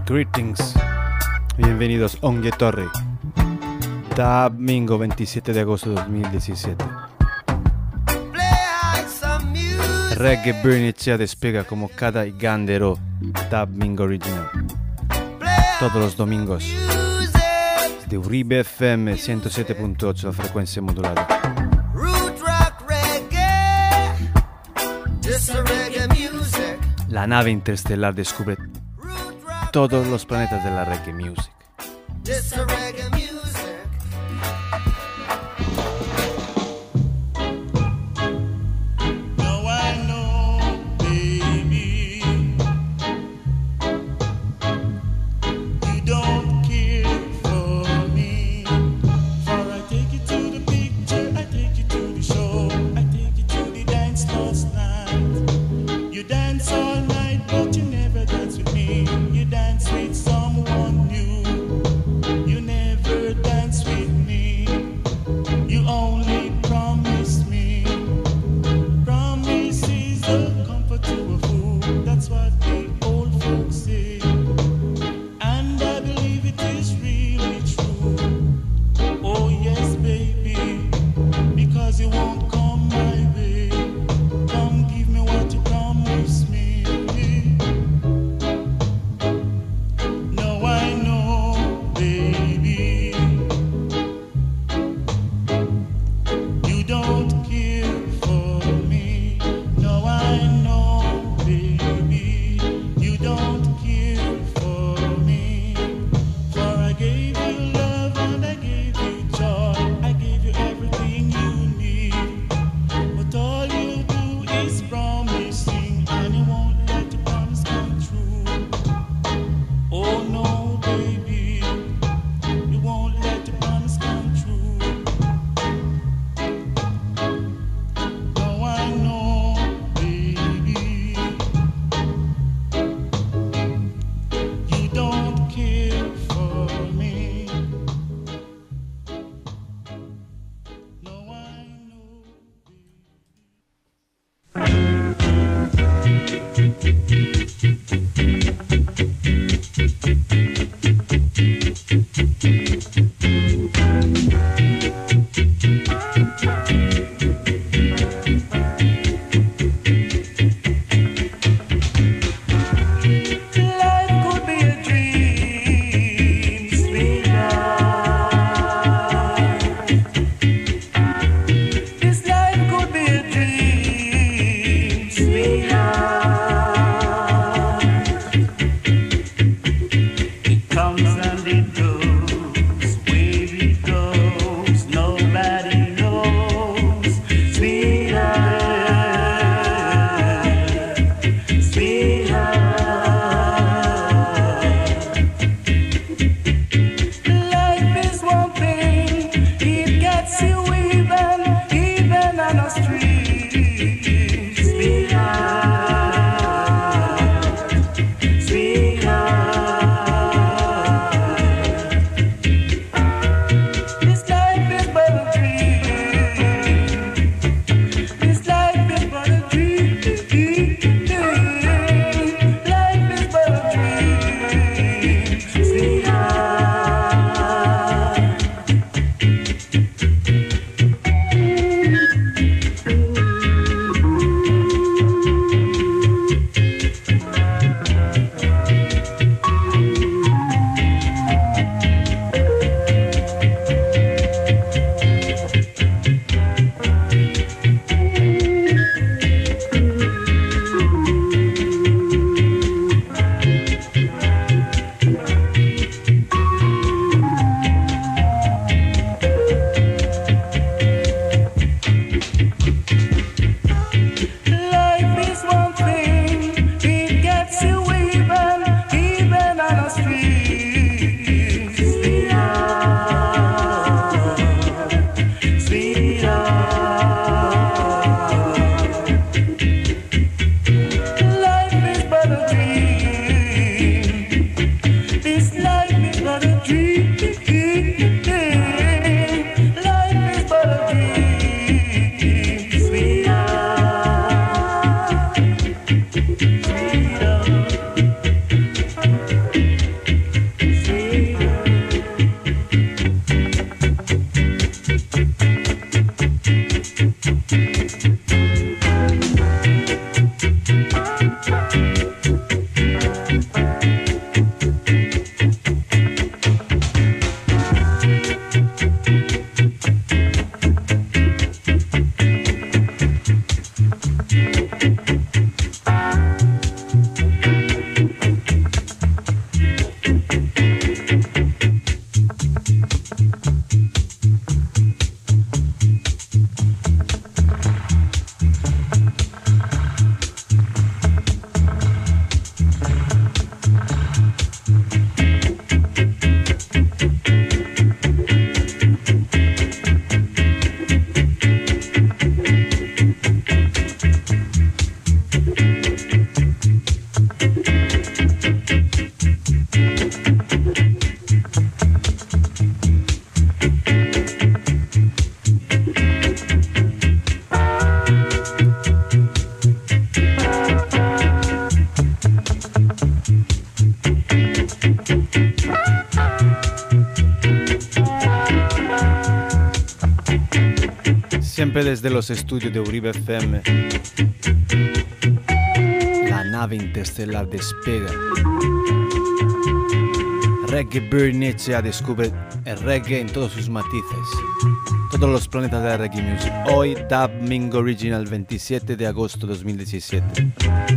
Greetings, bienvenidos a Ongue Torre. Domingo 27 de agosto de 2017. Reggae Burn se despega como cada gandero Domingo Original. Todos los domingos. De Uribe FM 107.8, la frecuencia modulada. La nave interestelar descubre todos los planetas de la reggae music. Someone new, you never sempre desde los estudios de Uribe FM. La nave interestelar despega. Reggae Bird Nietzsche descubre el reggae en todos sus matices. Todos los planetas de la reggae music. Hoy, Dub Mingo Original, 27 de agosto 2017.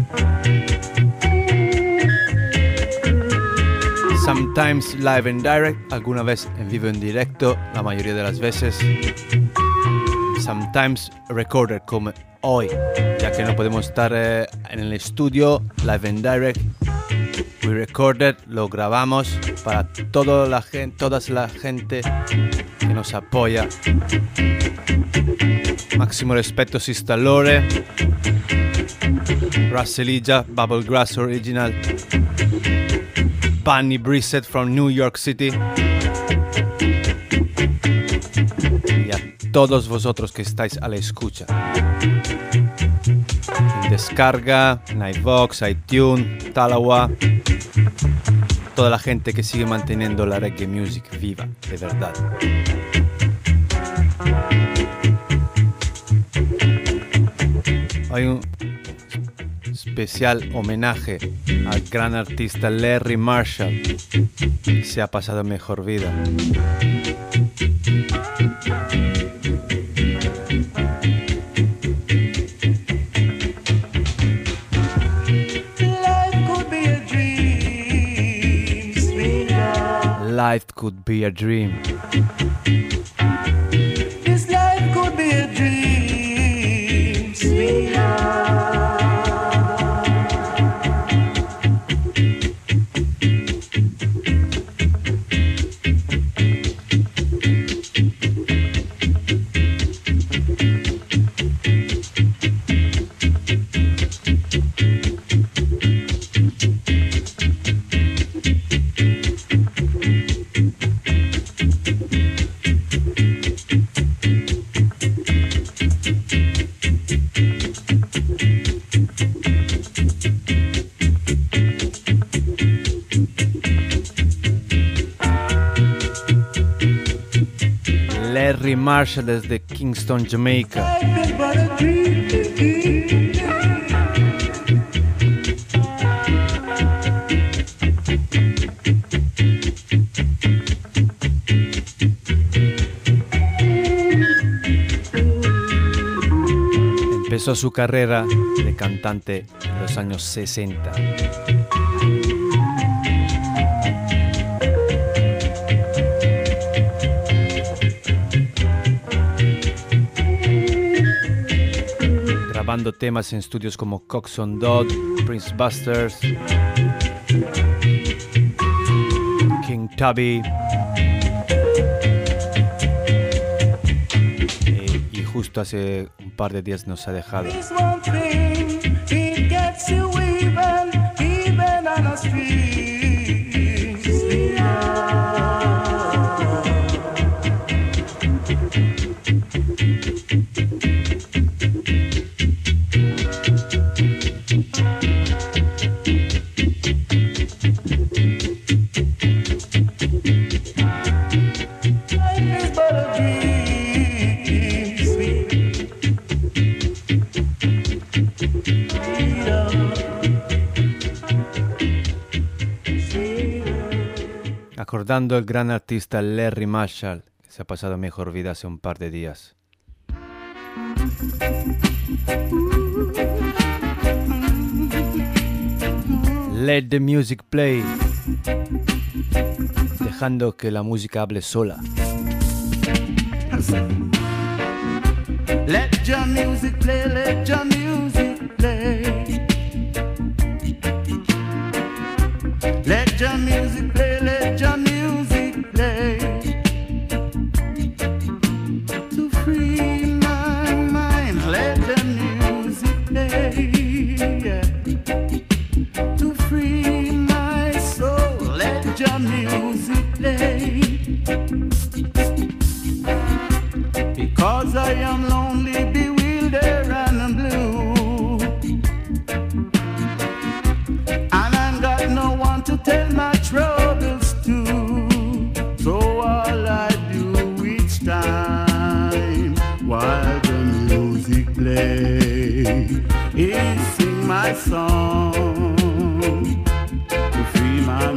Sometimes live and direct, alguna vez en vivo en directo, la mayoría de las veces. Sometimes recorded, como hoy, ya que no podemos estar en el estudio, live and direct. We recorded, lo grabamos para toda la gente que nos apoya. Máximo respeto Sistalore, Russellija, Bubblegrass Original, Bunny Brissett from New York City. Y a todos vosotros que estáis a la escucha. En descarga, en iVox, iTunes, Talawa. Toda la gente que sigue manteniendo la reggae music viva, de verdad. Hay un especial homenaje al gran artista Larry Marshall, que se ha pasado mejor vida. Life could be a dream. This life could be a dream, sweetheart. Larry Marshall desde Kingston, Jamaica. Empezó su carrera de cantante en los años 60. Grabando temas en estudios como Coxsone Dodd, Prince Busters, King Tubby, y justo hace un par de días nos ha dejado. Recordando el gran artista Larry Marshall, que se ha pasado mejor vida hace un par de días. Let the music play, dejando que la música hable sola. Let your music play, let your music play. Let your music play, let your music play. To free my mind, let the music play. Yeah. To free my soul, let your music play. Because I am lonely, bewildered and blue, and I've got no one to tell my troubles to. So all I do each time, while the my song to free my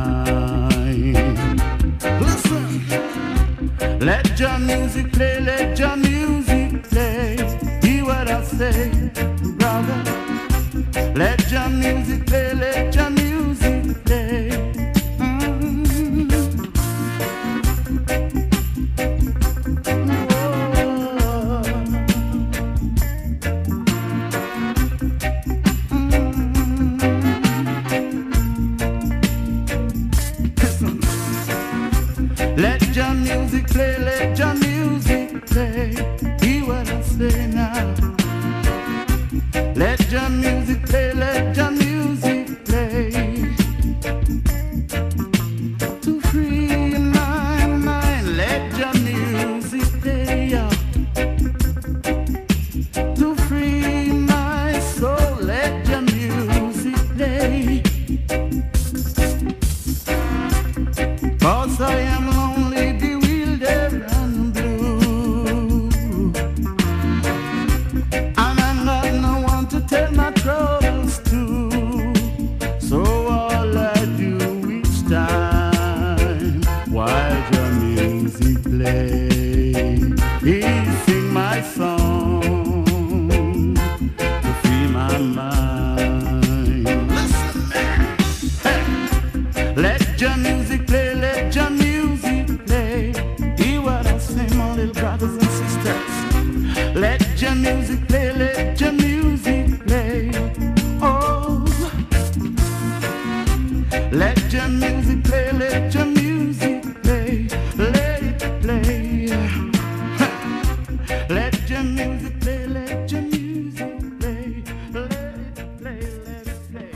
mind. Listen, let your music play, let your music play. Hear what I say, brother. Let your music play, let your music play. Let your music play, let your music play. Hear what I say now. Let your music play, let your music play. To free your mind, let your music play. To free my soul, let your music play. 'Cause I am lonely, bewildered and blue, and I'm not no one to tell my troubles to. So all I do each time while your music play is sing my song to free my mind. Listen, man. Hey. Let your music play, let your music play. Hear what I say, my little brothers and sisters. Let your music play, let your music play. Oh, let your music play, let your music play. Let it play. Let your music play, let your music play. Let it play, let it play.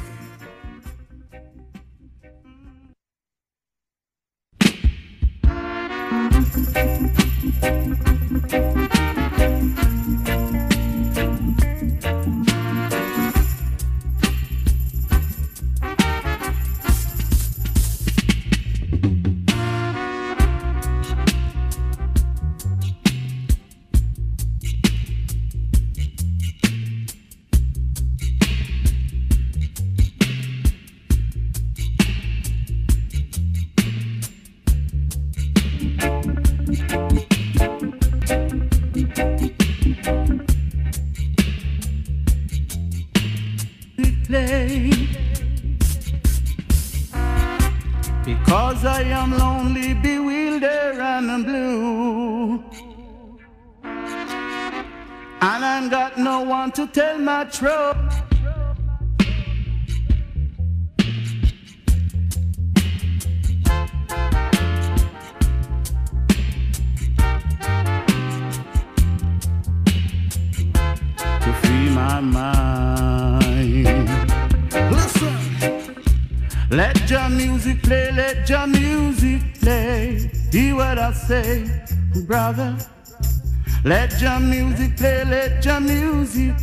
Because I am lonely, bewildered and blue, and I got no one to tell my trouble. To free my mind. Listen. Let your music play, let your music play. Hear what I say, brother. Let your music play, let your music.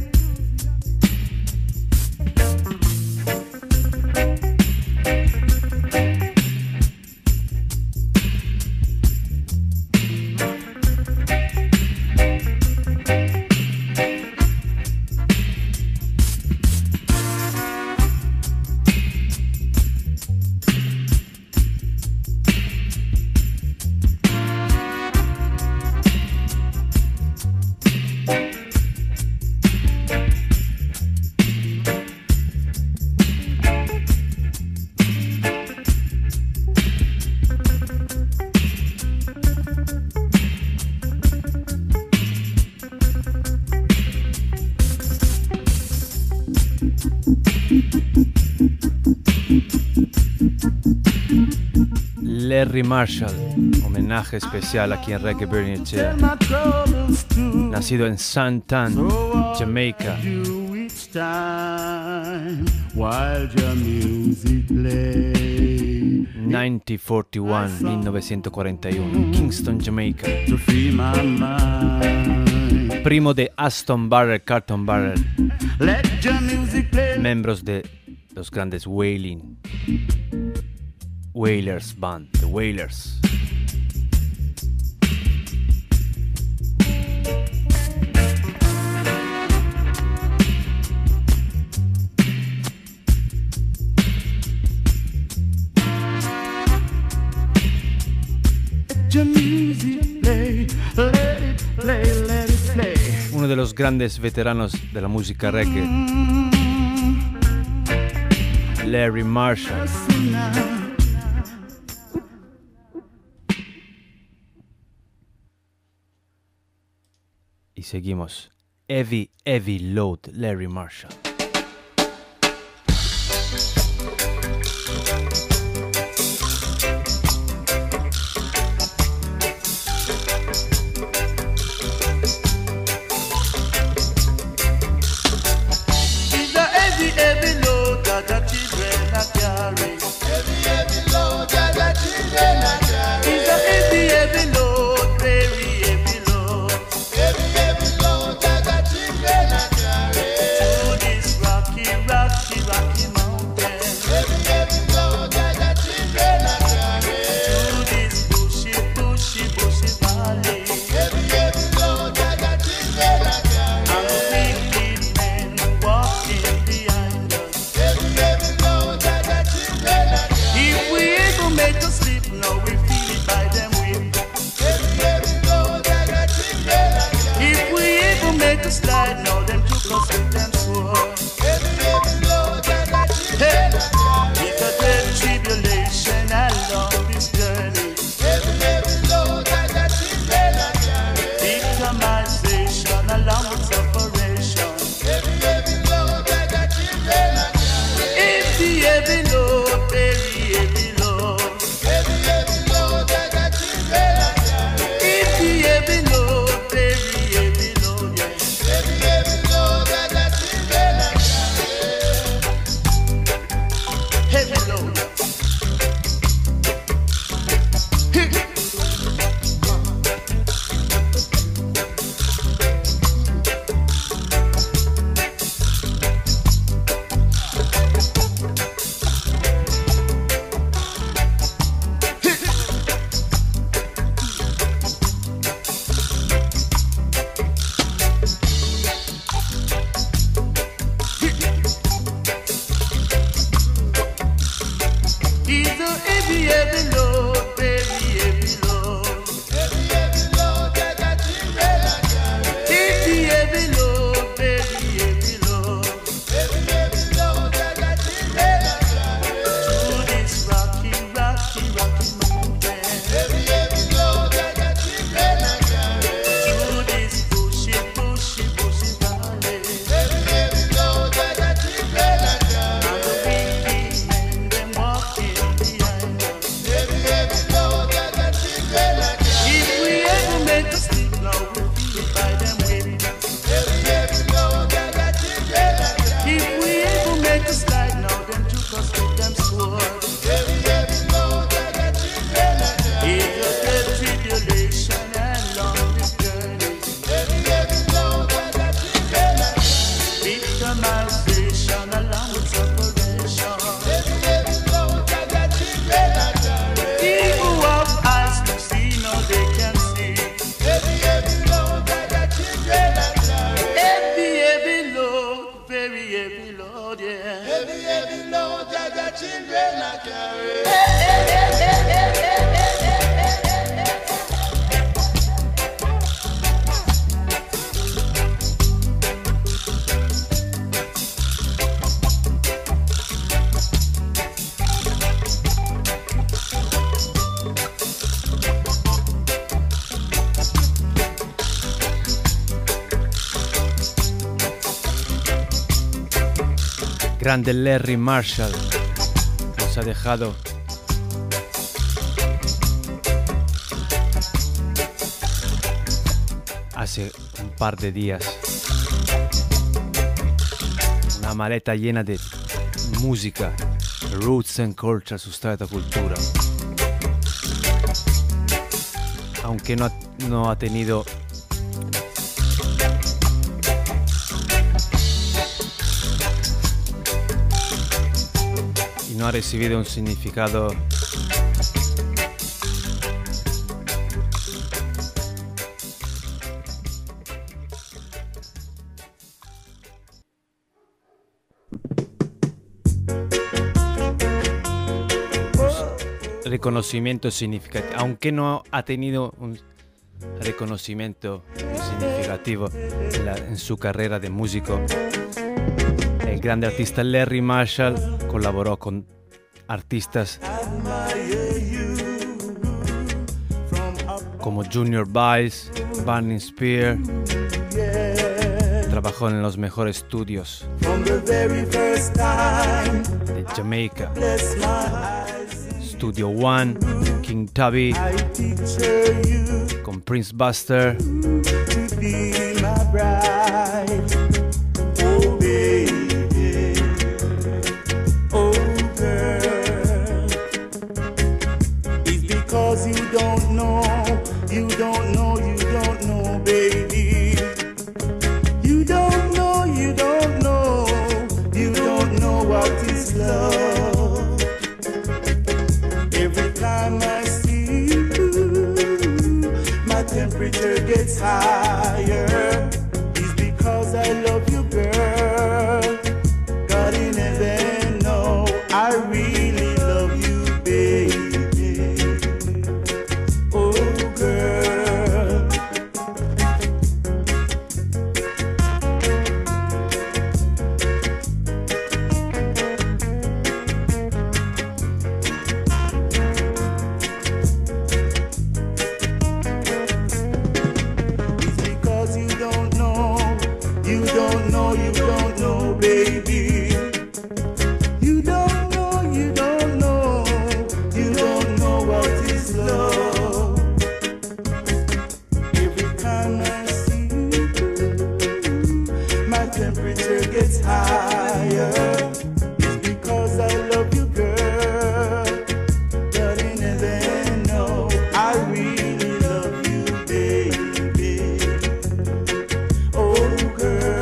Larry Marshall, homenaje especial aquí en Reggae Bernicea. Nacido en Santan, Jamaica. 1941, Kingston, Jamaica. Primo de Aston Barrel, Carlton Barrel, miembros de los grandes Wailers Band, The Wailers. let it play, let it play. Uno de los grandes veteranos de la música reggae, Larry Marshall. Y seguimos. Heavy, Heavy Load, Larry Marshall. Grande Larry Marshall nos ha dejado hace un par de días una maleta llena de música, roots and culture, sustrato cultura. Aunque no ha tenido no ha recibido un significado reconocimiento significativo, aunque no ha tenido un reconocimiento significativo en su carrera de músico. El grande artista Larry Marshall colaboró con artistas como Junior Biles, Barney Spear. Trabajó en los mejores estudios de Jamaica, Studio One, King Tubby, con Prince Buster. Temperature gets higher. It's because I love you, girl. God in heaven, no, I really love you, baby. Oh, girl. Baby, you don't know what is love. Every time I see you, my temperature gets higher. It's because I love you, girl. But in heaven, no, I really love you, baby. Oh, girl.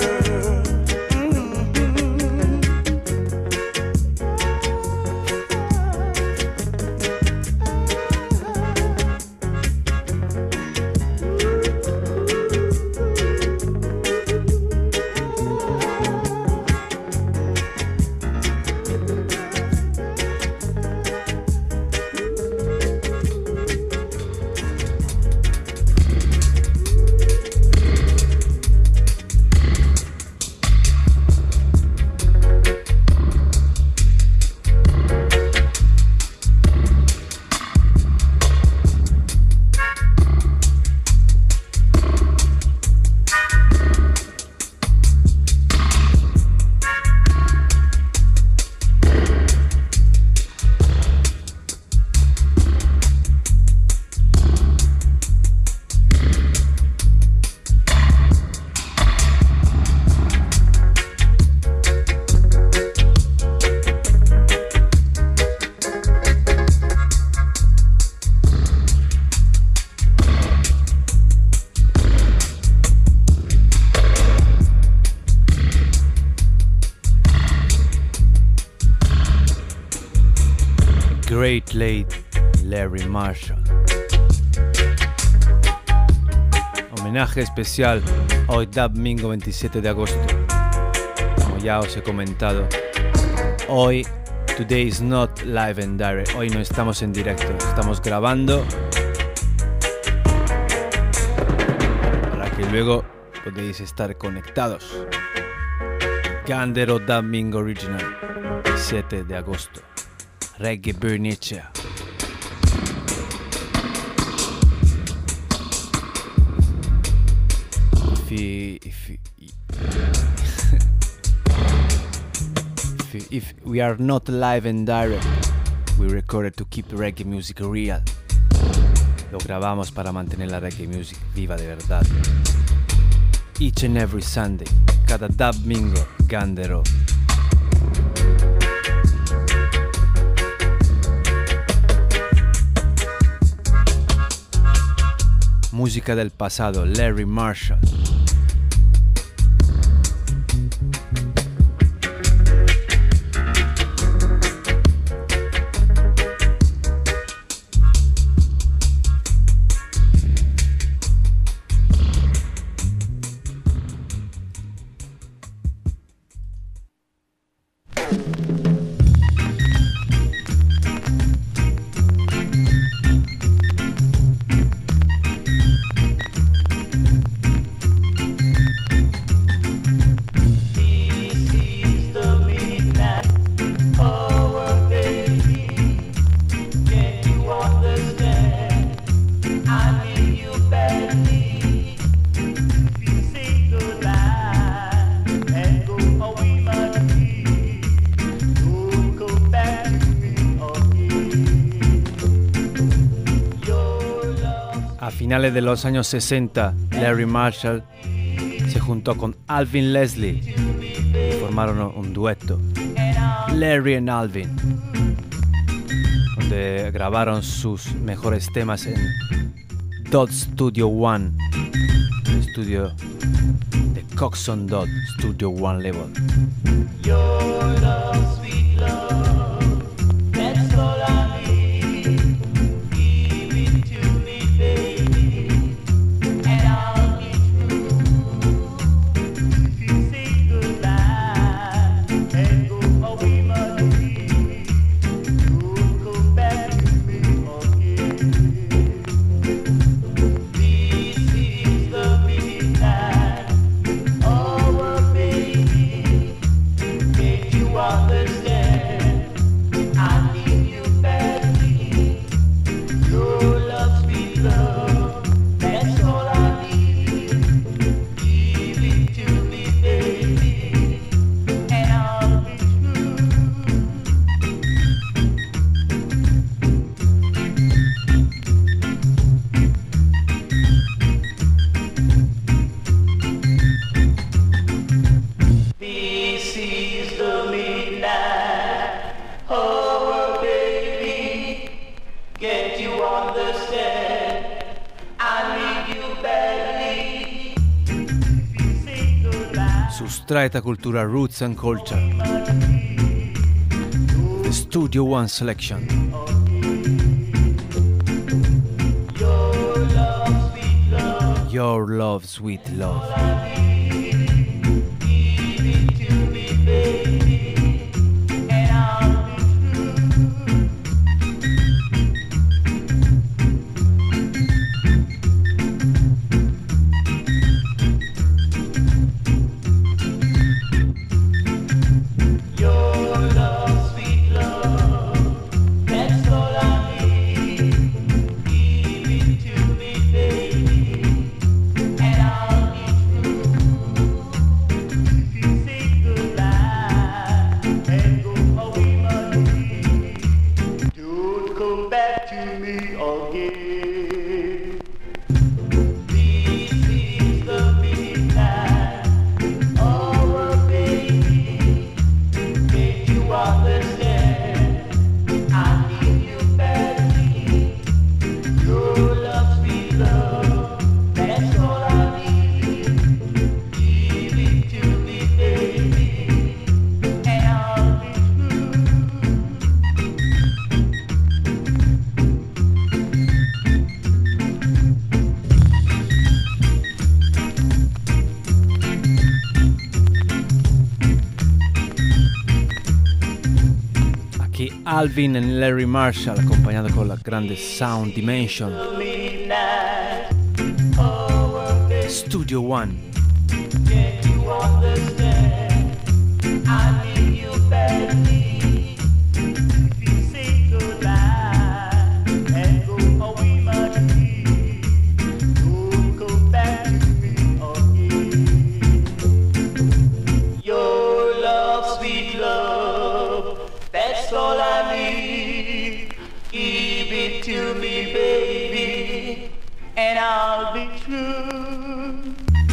Great late Larry Marshall. Homenaje especial hoy domingo 27 de agosto. Como ya os he comentado, hoy today is not live and direct. Hoy no estamos en directo, estamos grabando para que luego podéis estar conectados. Gandero Dubbing Original, 7 de agosto. Reggae Bernicea. If we are not live and direct, we recorded to keep reggae music real. Lo grabamos para mantener la reggae music viva de verdad. Each and every Sunday, cada domingo, Gandero. Música del pasado, Larry Marshall. finales de los años 60, Larry Marshall se juntó con Alvin Leslie y formaron un dueto, Larry and Alvin, donde grabaron sus mejores temas en Dodd Studio One, el estudio de Coxsone Dodd, Studio One Level. Your love, sweet love, that's all I need. Give it to me, baby, and I'll be true. If you say goodbye and go away, my dear, you'll come back to me again. This is the midnight hour, baby. Can't you understand? I need you badly. Your love, sweet love, that's all I need. Give it to me, baby, and I'll be true. This is the midnight hour, baby. Can't you understand? I need you badly. If you say goodbye, Sustraita cultura Roots and Culture, the Studio One selection. your love, sweet love, Your love, sweet love. give it to me, baby, and I'll be true. Your love, sweet love, that's all I need. Give it to me, baby, and I'll be true. If you say goodbye and go away, my dear, don't come back to me again. This is the midnight hour, baby. Can't you understand? I need you badly. Your love, sweet love, that's all I need. Give it to me, baby, and I'll be Aquí Alvin and Larry Marshall, acompañado con la grande Sound Dimension, true. Midnight hour, baby. Studio One. Can't you understand? I need you badly. If you say goodbye and go away, my dear, don't come back to me again. Your love, sweet love, that's all I need. Give it to me, baby, and I'll be true.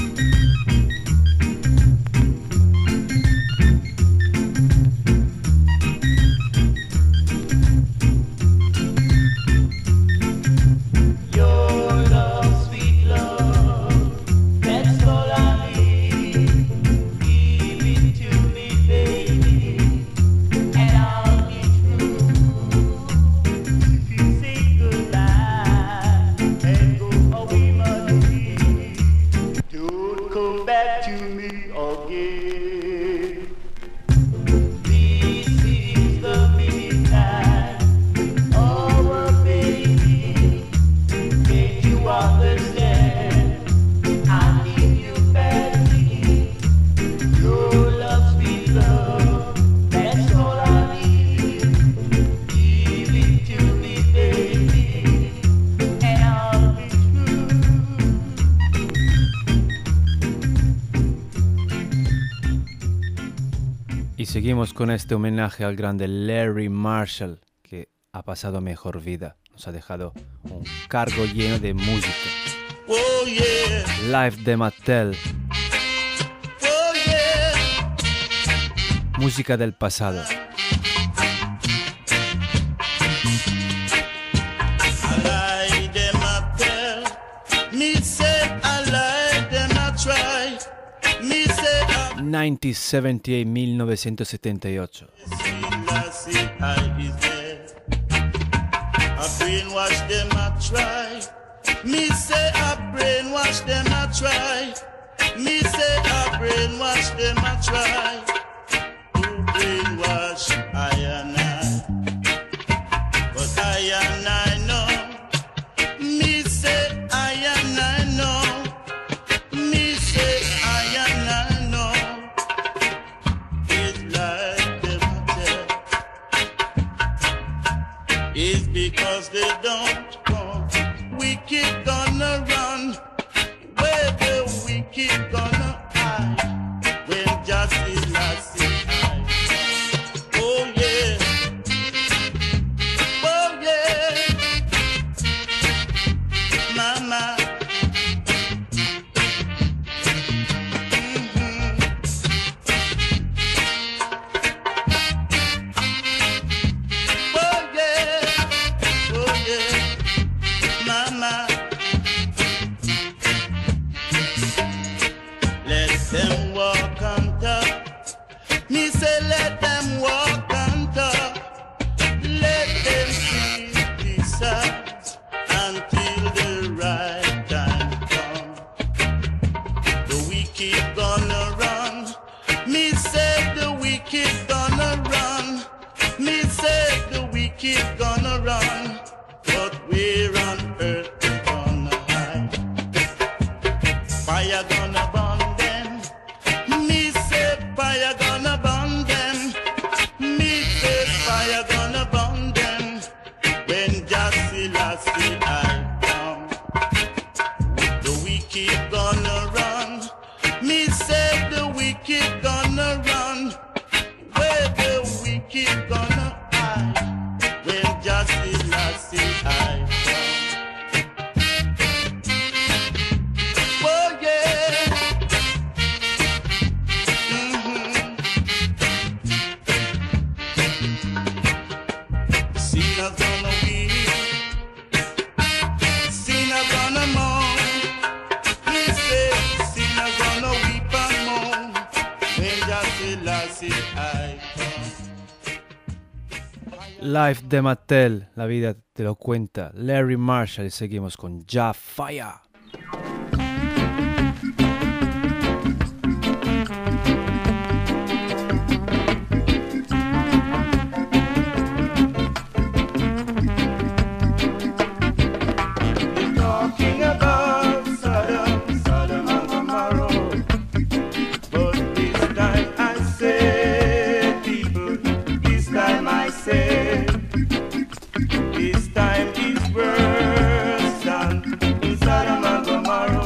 Your love, sweet love, that's all I need. Give it to me, baby, and I'll be true. If you say goodbye and go away, my dear, don't come back to me again. This is the midnight hour, baby. Can't you understand? I need you badly. Your love, sweet love, that's all I need. Give it to me, baby, and I'll be true. Seguimos con este homenaje al grande Larry Marshall, que ha pasado mejor vida. nos ha dejado un cargo lleno de música. Oh yeah. Live de Mattel. Oh yeah. Música del pasado. I lie them a tell. Me say I lie them a try. Me say I 1978, 1978. see I is there. I brainwash them a try. Me say I brainwash them a try. Me say I brainwash them a try. To brainwash I and I. But I and I know. Me say I and I know. Me say I and I know. It's like them tell. It's because they don't come. We keep gonna run. Where the wicked gonna hide. When justice lies in hide. Oh yeah. Oh yeah. Mama. Oh yeah. Oh yeah. Mama. Let them walk on top. Me say let them walk on top. Let them see the sights until the right time come. The wicked gonna run. Me say the wicked gonna run. Me say the wicked gonna run. But where on earth we gonna hide? Fire gonna burn them. Me say fire gonna burn them. Me say fire gonna burn them. When justice I come, the wicked gonna run. Me say the wicked gonna run. Where the wicked gonna hide? When justice I come. Oh yeah. Sinners gonna weep. Sinners gonna mourn. We say sinners gonna weep and mourn. When justice I come. Live de Mattel, la vida te lo cuenta. Larry Marshall y seguimos con Ja Fire. Talking about Sodom, Sodom and Gomorrah. But this time I say, people, this time I say, this time is worse than in Sodom and Gomorrah.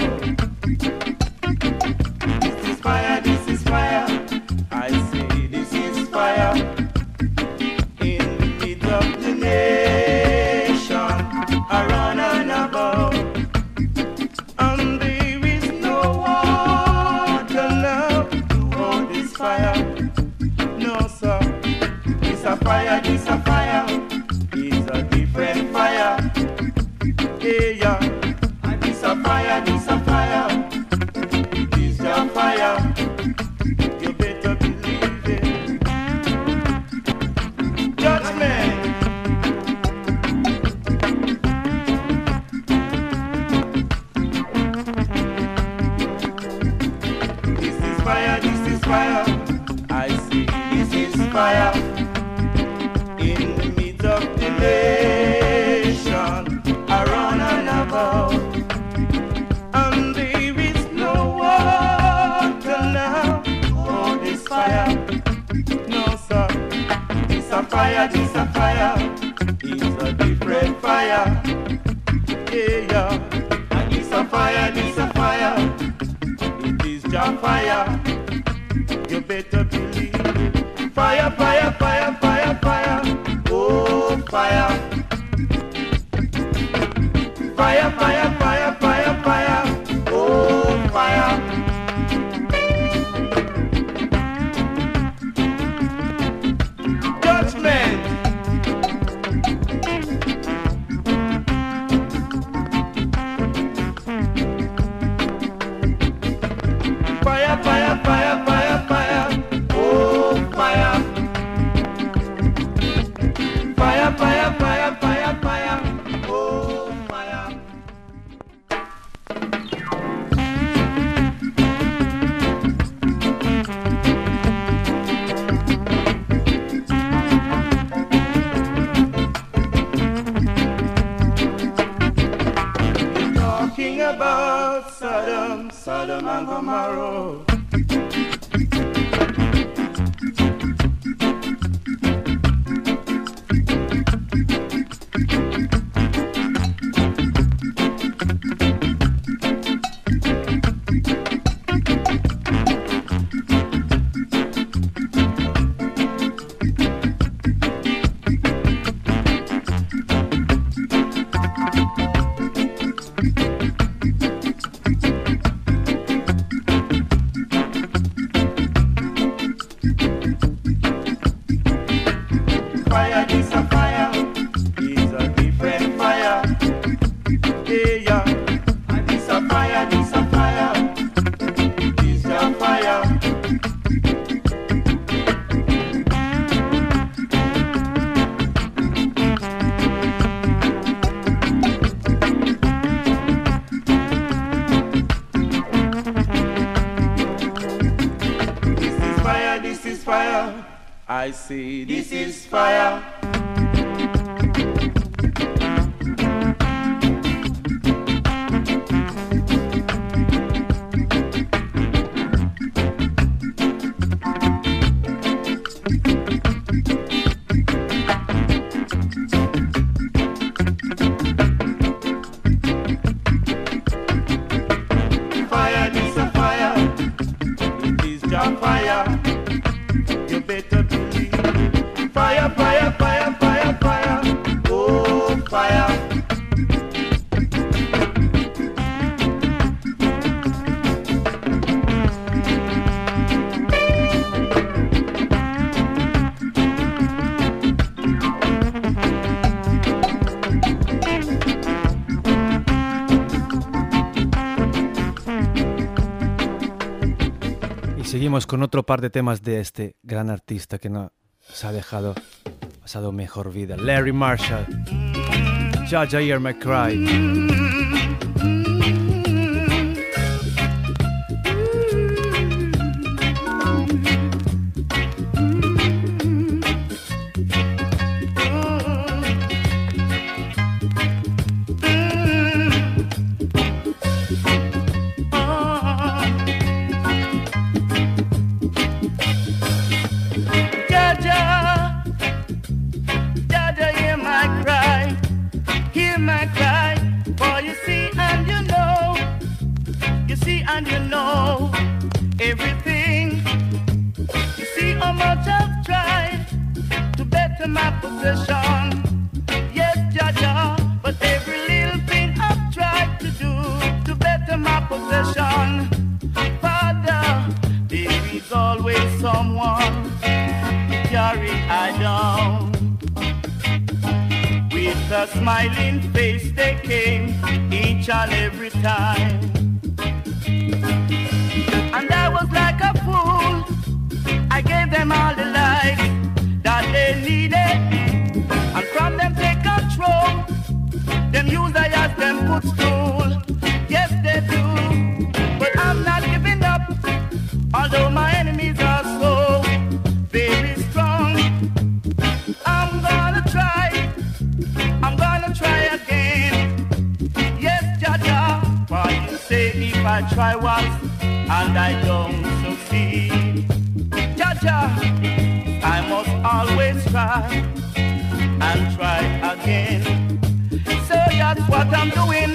This is fire, I say this is fire. In the midst of the nation, around and above. And there is no water now to hold this fire. No, sir. It's a fire, it's a fire. It's a different fire. Yeah. And it's a fire, it's a fire. It's a fire. You better believe it. Judgment. This is fire, this is fire. I see this is fire. In the midst of the nation, around and above. And there is no water now. Oh, this fire. No, sir. It's a fire, it's a fire. It's a different fire. Yeah. And it's a fire, it's a fire. It is just fire. You better believe it. Fire, fire, fire, fire, fire. Oh, fire. Fire, fire, fire, fire, fire. Oh, fire. Judgment. Fire, fire, fire, fire, fire. Oh, fire. Fire, fire, fire, fire, fire. Oh, fire. Talking about Sodom, Sodom and Gomorrah. Fire, this a fire, it's a different fire. Yeah, and this a fire, it's a fire. This is fire. I say this is fire. Fire, this a fire. It is just fire. You better believe. Fire, fire, fire, fire, fire. Oh, fire. Y seguimos con otro par de temas de este gran artista que nos ha dejado mejor vida, Larry Marshall. Jaja Hear My Cry. And you know everything. You see how much I've tried to better my possession. Yes, Jaja, but every little thing I've tried to do to better my possession. Father, there is always someone to carry I down. With a smiling face they came each and every time. And I was like a fool. I gave them all the life that they needed, and from them take control. Them use I as them footstool. Yes, they do. But I'm not giving up, although my enemies are so very strong. I'm gonna try again. Yes, Jaja, for you say if I try once and I don't succeed, Jaja, I must always try and try again. So that's what I'm doing.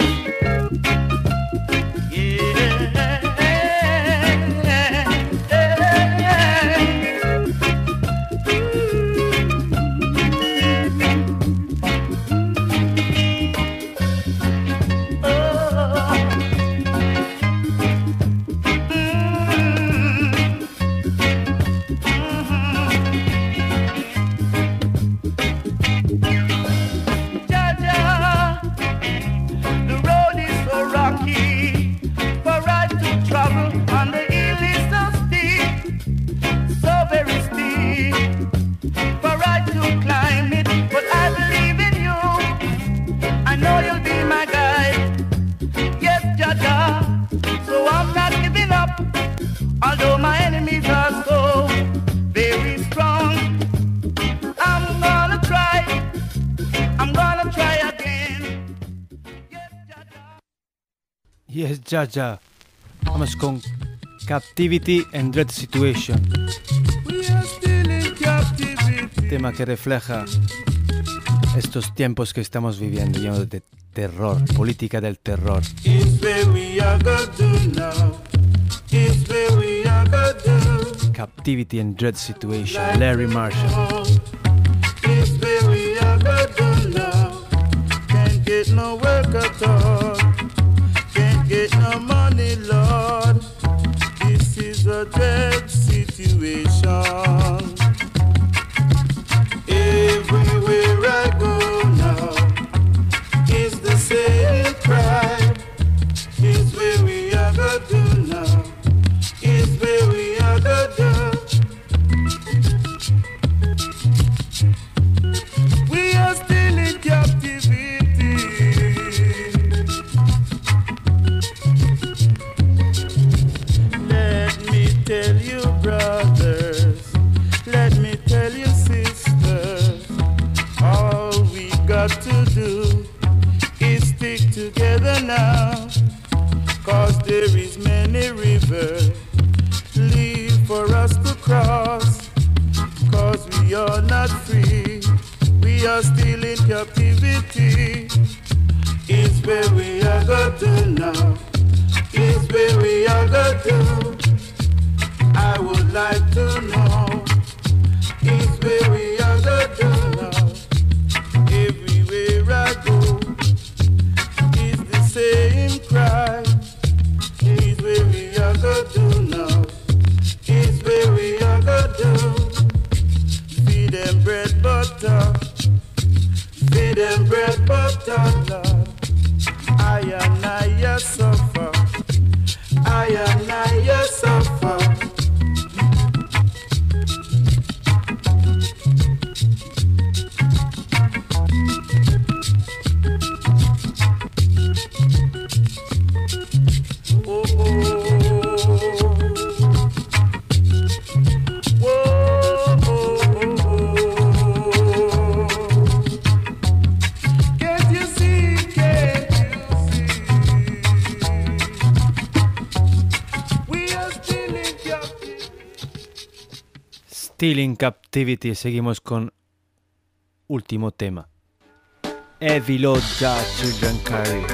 Yes, Jaja. Vamos con Captivity and Dread Situation. We are still in captivity. Tema que refleja estos tiempos que estamos viviendo, llenos de terror, política del terror. It's where we are gonna do now. It's where we are gonna do. Captivity and Dread Situation, Larry Marshall. It's where we are gonna do now. Can't get no work at all. Can't get no money, Lord. This is a dread situation. Everywhere I go now, it's the same cry. It's where we are gonna do now. It's where we are gonna do. We are still in captivity. Let me tell you, brothers. Let me tell you, sisters. All we got to do is stick together now. 'Cause there is many rivers leave for us to cross. 'Cause we are not free. We are still in captivity. It's where we are going to now. It's where we are going to. I would like to know. It's where we are going to now. Everywhere I go, it's the same cry. It's where we are going to now. It's where we are going to. Feed them bread butter. Feed them bread butter, Lord. I suffer. I suffer. Oh, oh. Still in Captivity, seguimos con último tema. Heavy Load, Jah Children Carry.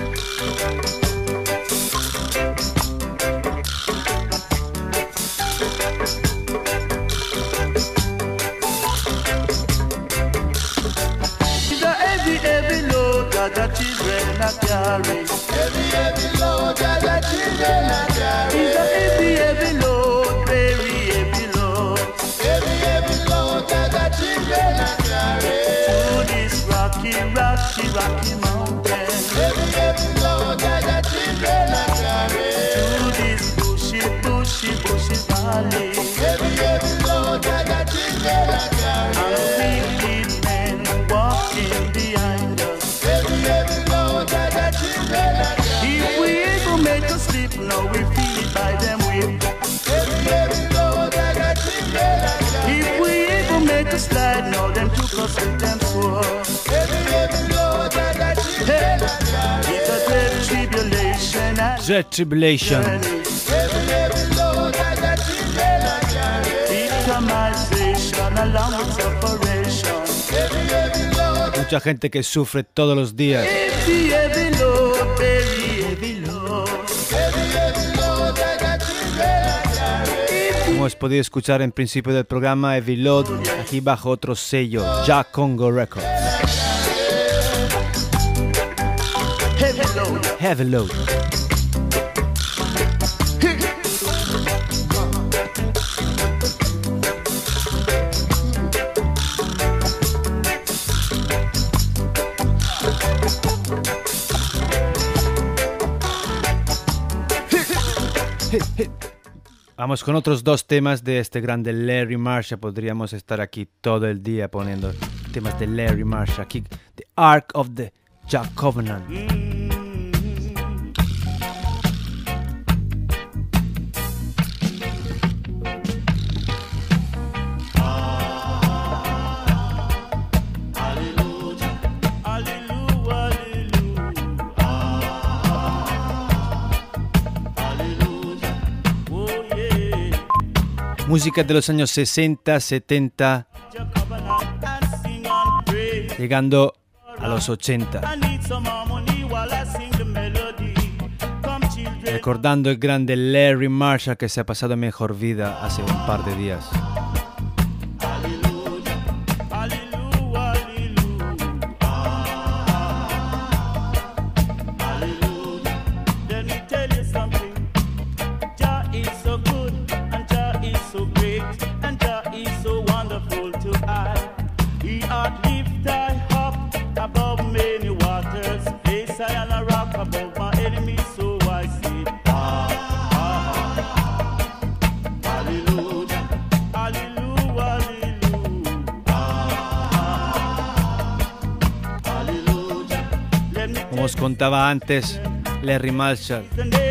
Heavy load that the children are carrying. Heavy load that the children are carrying. It's a heavy load, very heavy load. Heavy load that the children are carrying. To this rocky mountain. Heavy load that the children are carrying. To this bushy valley. Heavy load that the children are carrying. And wicked men walking behind us. Heavy load that the children are carrying. If we ever make us sleep, now we feel it by them whip. Heavy load that the children are carrying. If we ever make us slide, now them took us with them swords. Heavy load that the children are carrying. It's a great tribulation. Dread Tribulation. Heavy load that the children are carrying. Victimization along with separation. Heavy load. Mucha gente que sufre todos los días. Heavy load, very heavy load. Heavy load that the children are carrying. Como has podido escuchar en principio del programa, Heavy Load, aquí bajo otro sello, Jah Congo Records. Heavy load. Heavy Load. Vamos con otros dos temas de este grande Larry Marshall. Podríamos estar aquí todo el día poniendo temas de Larry Marshall. Aquí, The Ark of the Jah Covenant. Música de los años 60, 70, llegando a los 80. Recordando el grande Larry Marshall que se ha pasado mejor vida hace un par de días. Como os contaba antes, Larry Marshall,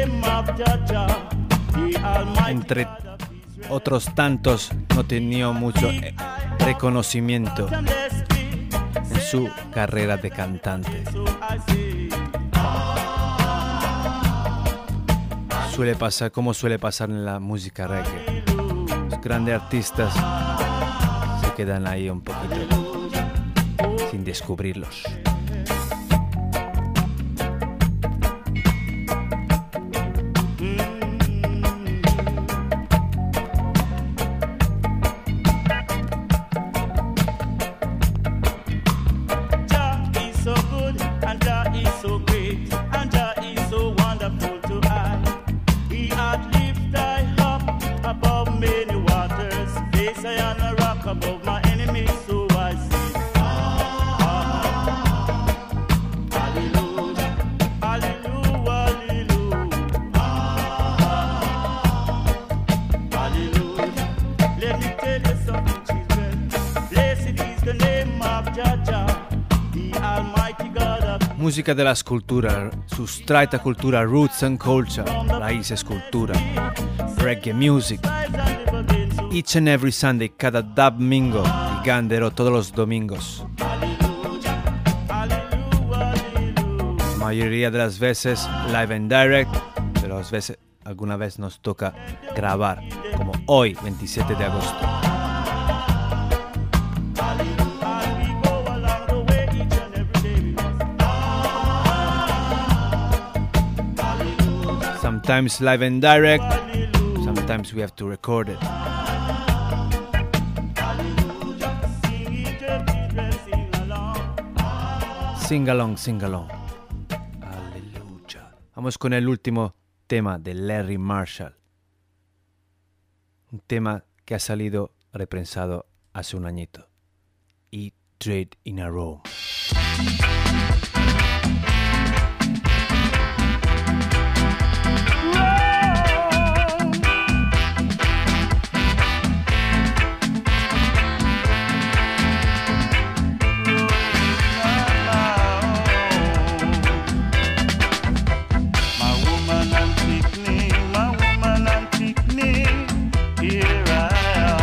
entre otros tantos, no tenía mucho reconocimiento en su carrera de cantante. Suele pasar como suele pasar en la música reggae. Los grandes artistas se quedan ahí un poquito sin descubrirlos. Música de las culturas, sustraita cultura, roots and culture, raíces cultura, reggae music. Each and every Sunday, cada domingo, y Gandero todos los domingos. La mayoría de las veces live and direct, pero alguna vez nos toca grabar, como hoy, 27 de agosto. Sometimes live and direct, sometimes we have to record it. Sing along, sing along. Aleluya. Vamos con el último tema de Larry Marshall. Un tema que ha salido reprensado hace un añito. Eat, Trade in a Room.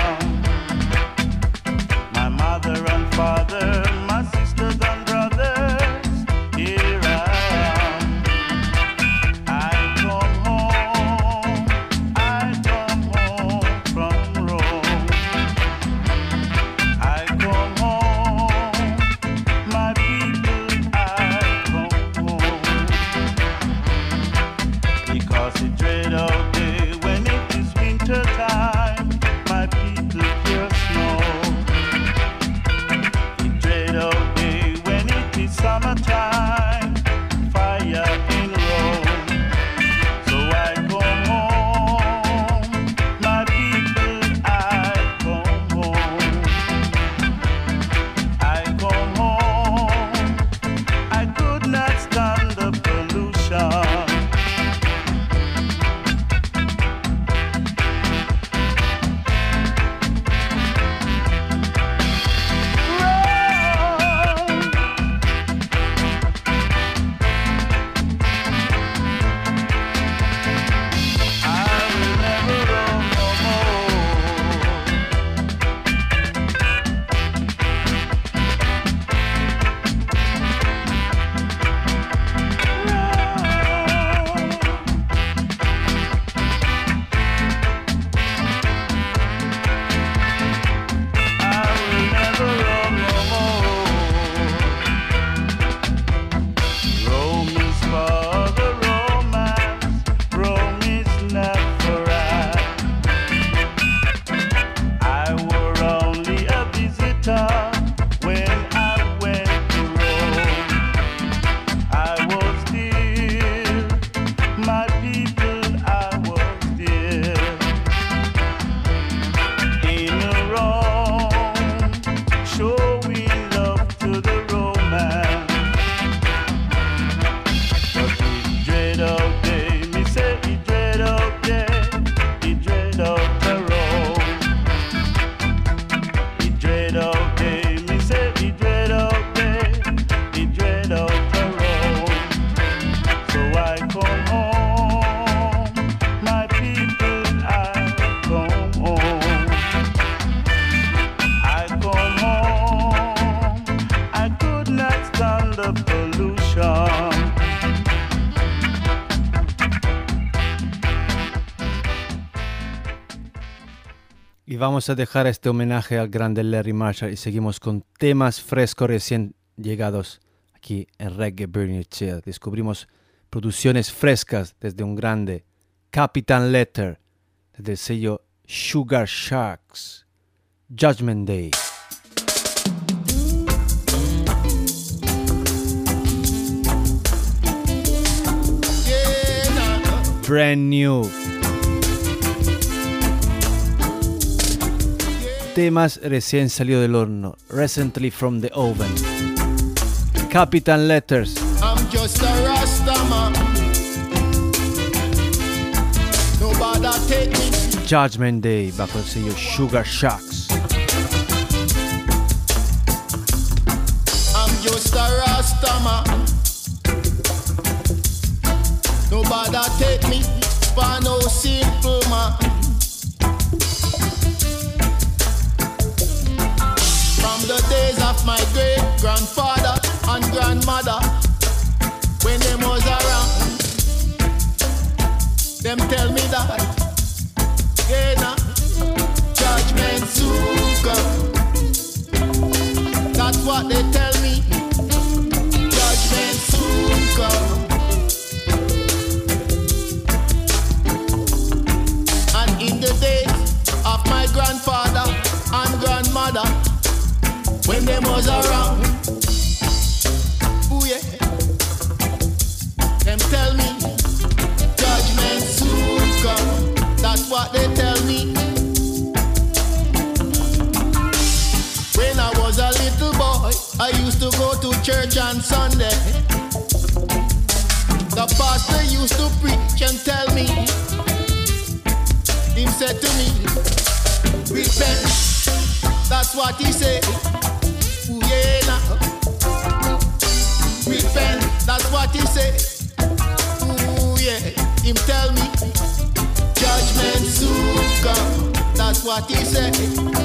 Father, my sisters and brothers. Y vamos a dejar este homenaje al grande Larry Marshall y seguimos con temas frescos recién llegados aquí en Reggae Bernicea. Descubrimos producciones frescas desde un grande Capitan Letter, desde el sello Sugar Sharks, Judgment Day. Brand new. Temas recién salido del horno, recently from the oven. Capitan Letters. I'm just a Rasta man. Nobody take me. Judgment Day bajo el sello Sugar Sharks. I'm just a Rasta man. Nobody take me for no simple man. From the days of my great grandfather and grandmother, when them was around, them tell me that, yeah, nah, judgment soon come. That's what they tell me. Judgment soon come. And in the days of my grandfather and grandmother, when them was around, ooh yeah, them tell me, judgment soon come. That's what they tell me. When I was a little boy, I used to go to church on Sunday. The pastor used to preach and tell me, he said to me, repent. That's what he said. Ooh yeah, nah. Repent. That's what he said. Ooh yeah. Him tell me, judgment soon come. That's what he said.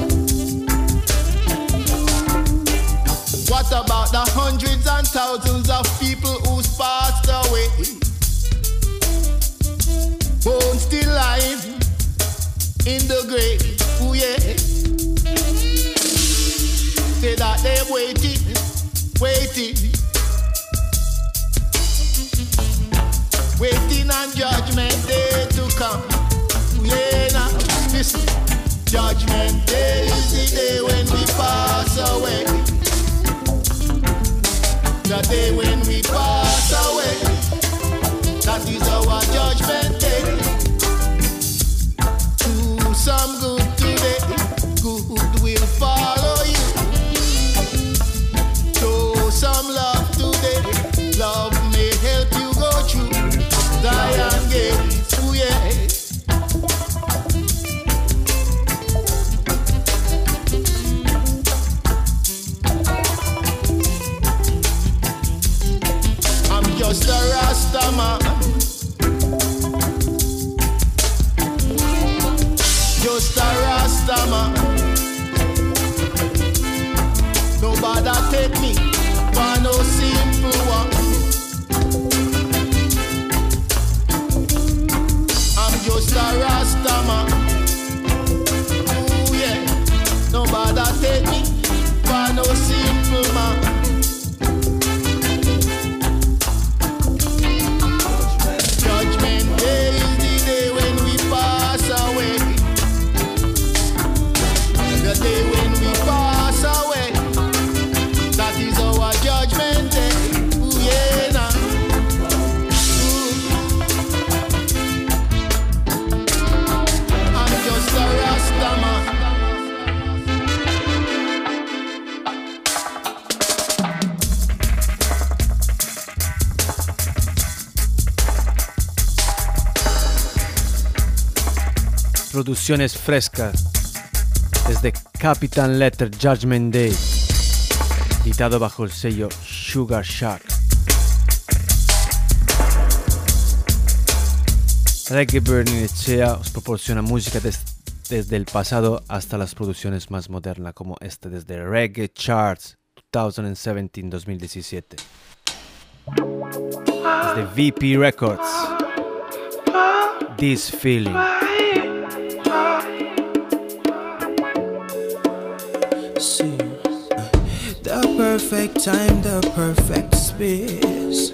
What about the hundreds and thousands of people who's passed away? Bones still alive in the grave. Ooh yeah. Say that they waiting. Waiting on judgment day to come. Yeah, now, listen. Judgment day is the day when we pass away. The day when we pass away. That is our judgment day. Do some good today. Good will follow you. Show some love today. Love may help you go through Zion gates. Ooh yeah. I'm just a Rasta man. Just a Rasta man. Nobody take me for no simple one. I'm just a Rasta man. Ooh yeah. Nobody take me for no simple man. Judgment day is the day when we pass away. The day when we pass away. That is our judgment day. Ooh yeah, nah. Ooh. I'm just a Rasta man. Producciones frescas desde Capitan Letter, Judgment Day, editado bajo el sello Sugar Shark. Reggae Bernicea os proporciona música desde el pasado hasta las producciones más modernas, como esta desde Reggae Charts 2017. Desde VP Records, This Feeling. See, the perfect time, the perfect space.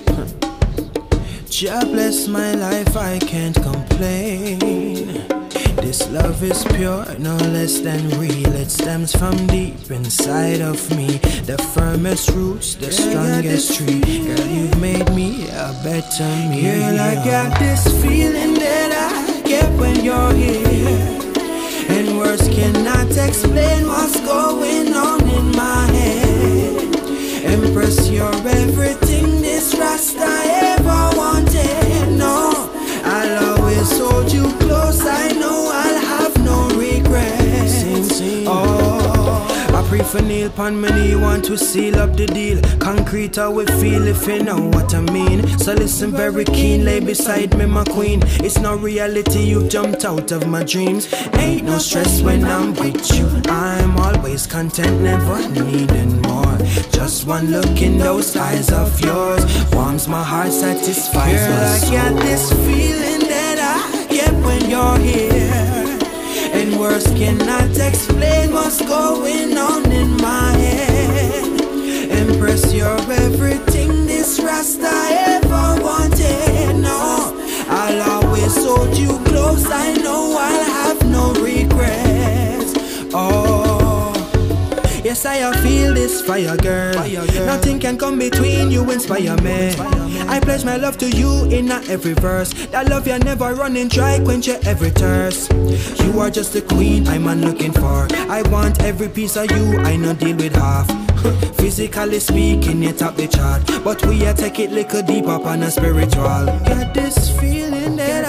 Jah bless my life, I can't complain. This love is pure, no less than real. It stems from deep inside of me. The firmest roots, the strongest tree. Girl, you've made me a better me. Girl, I got this feeling that I get when you're here. And words cannot explain what's going on in my head. Empress, you're everything this Rasta ever wanted. No, I'll always hold you close. I know I'll have no regrets. Oh, I pray for Neil pan my knee, want to seal up the deal. Concrete how we feel if you know what I mean. So listen very keen, lay beside me my queen. It's no reality, you've jumped out of my dreams. Ain't no stress when I'm with you. I'm always content, never needing more. Just one look in those eyes of yours warms my heart, satisfies my soul. Girl, I got this feeling that I get when you're here. And words cannot explain what's going on in my head. Empress, you're everything this Rasta ever wanted. No, I'll always hold you close. I know I'll have no regrets. Oh, yes, I feel this fire, girl. Nothing can come between you, inspire me. I pledge my love to you in every verse. That love you never running dry, quench your every thirst. You are just the queen I'm looking for. I want every piece of you, I no deal with half. Physically speaking, you top the chart, but we a take it little deep up on a spiritual. Got this feeling that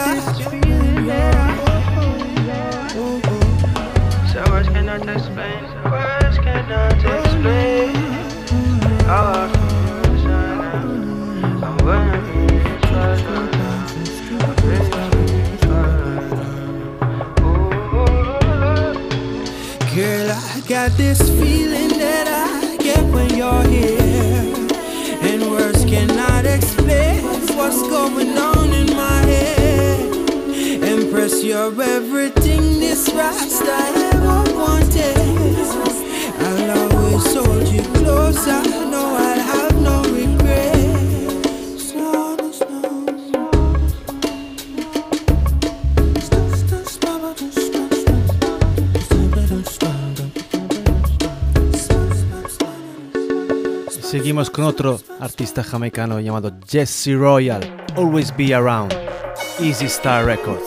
So words cannot explain, words cannot explain how I feel. Girl, I got this feeling that I get when you're here. And words cannot explain what's going on in my head. Empress, you're everything this Rasta ever wanted. I'll always hold you close. I know I'll have no regret. Seguimos con otro artista jamaicano llamado Jesse Royal, Always Be Around, Easy Star Records.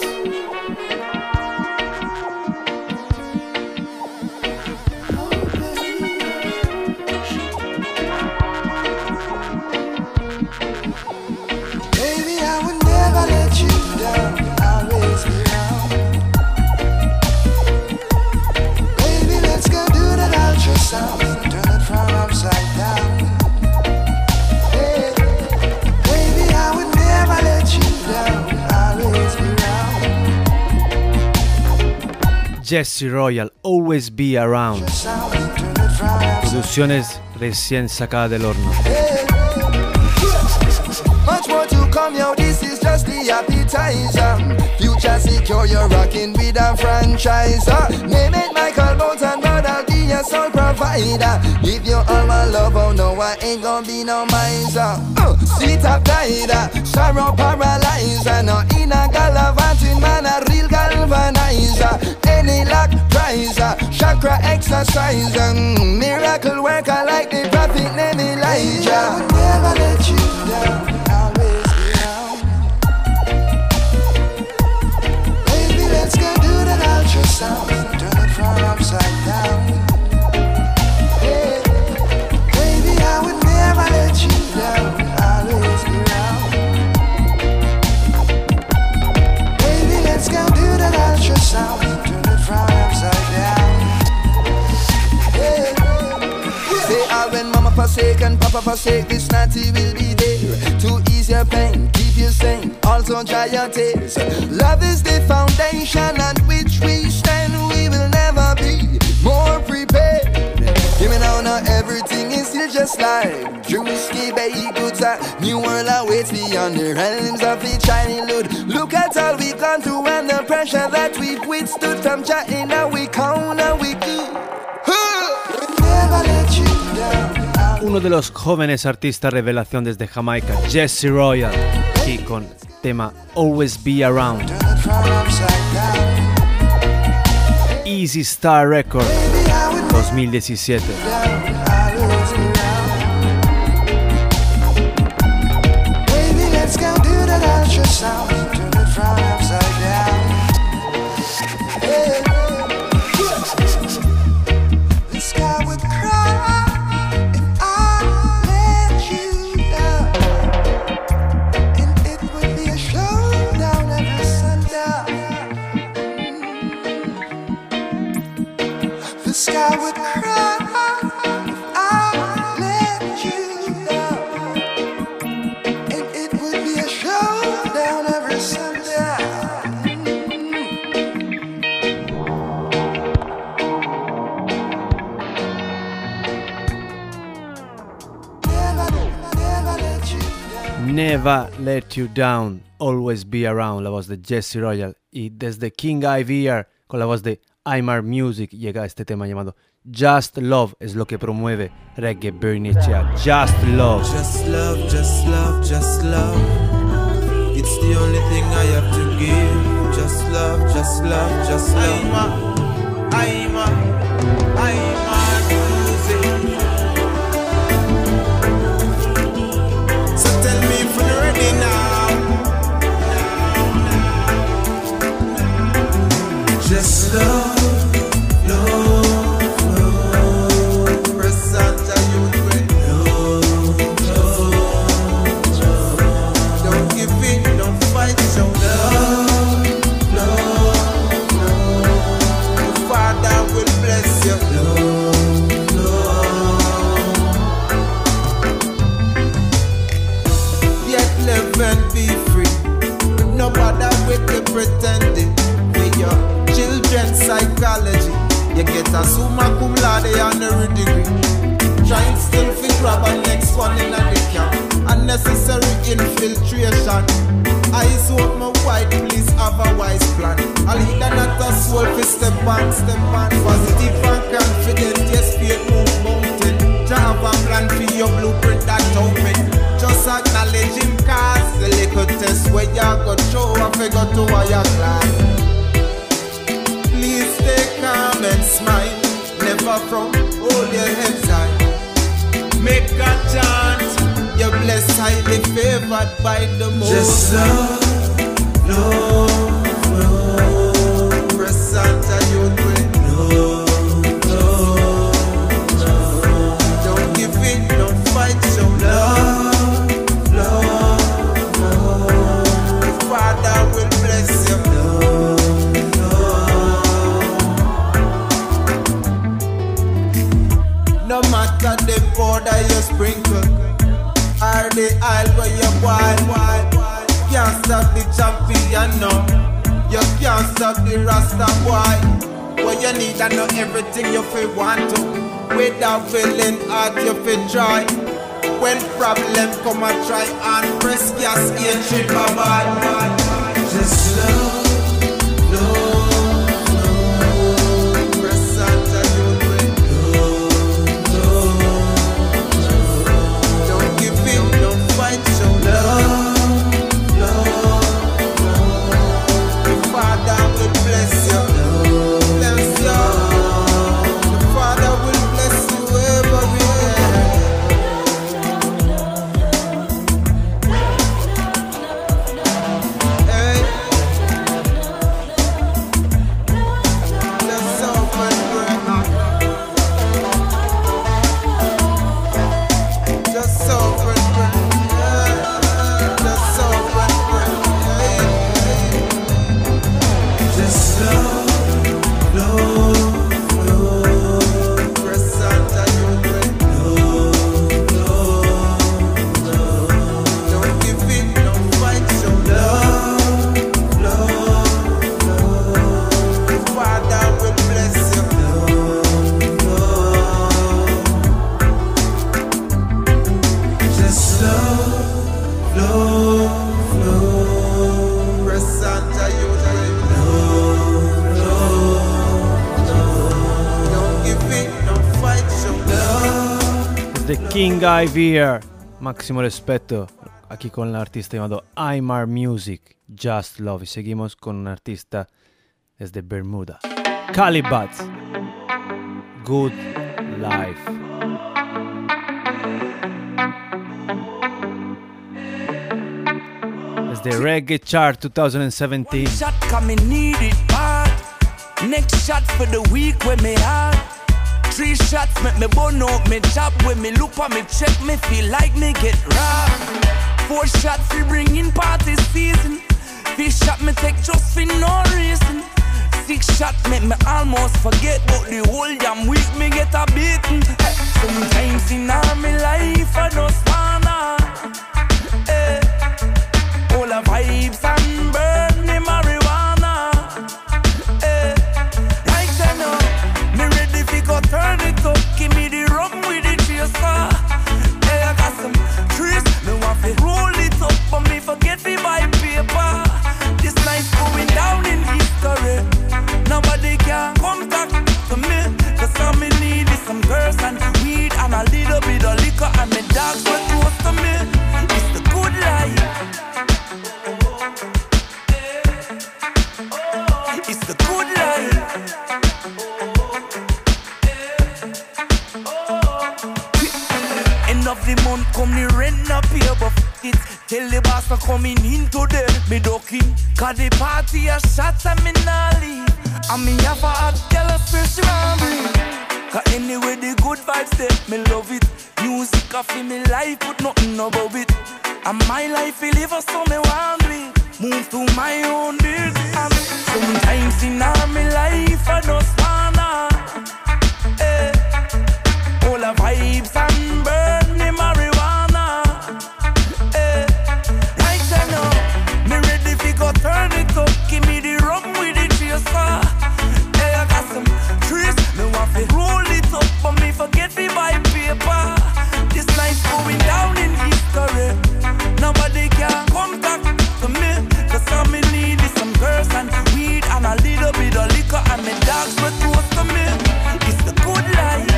Baby, I would never let you down, always be around. Baby, let's go do that ultrasound, turn it from upside down. Jesse Royal, Always Be Around. Producciones recién sacadas del horno. Much more to come, yo, this is just the appetizer. Future secure, you're rocking with a franchise. Name it Michael Bolton, but I'll be your sole provider. Give you all my love, oh no, I ain't gonna be no miser. Sweet up tighter, sorrow paralyzer. No in a gallivanting man, a real galvanizer. Any luck prizer, chakra exerciser. Miracle worker like the prophet named Elijah. I would never let you down, always be around. Baby, let's go do that ultrasound, turn it from upside down. Hey, baby, I would never let you down, always be around. Baby, let's go do that ultrasound, turn it from upside down. Hey, say all when mama forsake and papa forsake, this natty will be there to ease your pain, keep you sane, also dry your tears. Love is the foundation on which we stand. We will never be more prepared. Give me now, not everything is still just like Drewski Bay goods. A new world awaits beyond the realms of each shining load. Look at all we've gone through and the pressure that we've withstood. From chatting now we count and we good. uno de los jóvenes artistas revelación desde Jamaica, Jesse Royal, y con tema Always Be Around. Easy Star Record 2017. Baby, let's go do that ultrasound. Turn it from upside down. Yeah. The sky would cry if I let you down, and it would be a showdown every sundown. The sky would cry if I let you down, and it would be a showdown every sundown. Never Let You Down, Always Be Around, la voz de Jesse Royal. Y desde King IVR, con la voz de Aymar Music, llega este tema llamado Just Love, es lo que promueve Reggae Bernicea. Just Love. Just love, just love, just love. It's the only thing I have to give. Just love, just love, just love. Aymar Music. So tell me if you're ready now. Just love. Pretending with your children's psychology. You get a summa cum laude honorary degree. Trying still to grab a next one in the camp. Unnecessary infiltration. Eyes open wide, please have a wise plan. A leader not a soul for step on. Positive and confident, yes, faith move mountain. To have a plan for your blueprint that open. Just acknowledge him cause the little test where you got show and figure to why you class. Please stay calm and smile. Never from hold your heads high. Make a chant. You're blessed, highly favored by the most. Just love, love. Present a youth with love. Don't give in, don't fight, show love. No matter the border you sprinkle, or the aisle where you wild. Can't stop the champion, no. You can't stop the Rasta boy. What you need, I know everything you feel want to. Without willing heart you feel try. When problem come and try and press gas, ain't bye-bye. Just love, love. The King Ivy, máximo respeto aquí con el artista llamado Aymar Music, Just Love. Y seguimos con un artista desde Bermuda, Calibat, Good Life. Desde Reggae Chart 2017. Shot come need it bad. Next shot for the week when me hard. 3 shots make me burn out me job. When me look on me check me feel like me get robbed. 4 shots we bring in party season. 3 shot me take just for no reason. 6 shot make me almost forget about the whole damn week me get a beating. Sometimes in all my life I just wanna all the vibes and burn the marijuana. Right now, me ready fi go turn it up. Give me the rum with the chaser. I got some trees, me want fi roll it up, but me forget fi buy paper. This night going down in history. Nobody can come back to me. Cause all me need is some girls and weed and a little bit of liquor, and me dogs were close to me. It's the good life. It's the good life. End of the month come the rent up here, but it. Tell the boss I'm coming in today, me ducking. Cause the party a shot and me nah leave. And me have a hot girl a special breathe. Cause anyway the good vibes there, me love it. Music a fi me life, but nothing above it. And my life will live so me want it. Move to my own beat. Sometimes in all my life I just wanna all the vibes and burn the marijuana. Right now, me ready fi go turn it up. Give me the rum with the chaser. I got some trees, me want fi roll it up, but me forget fi buy paper. This night going down in history. Nobody can come back to me. Cause all me need is some girls and weed and a little bit of liquor, and me dogs were close to me. It's the good life.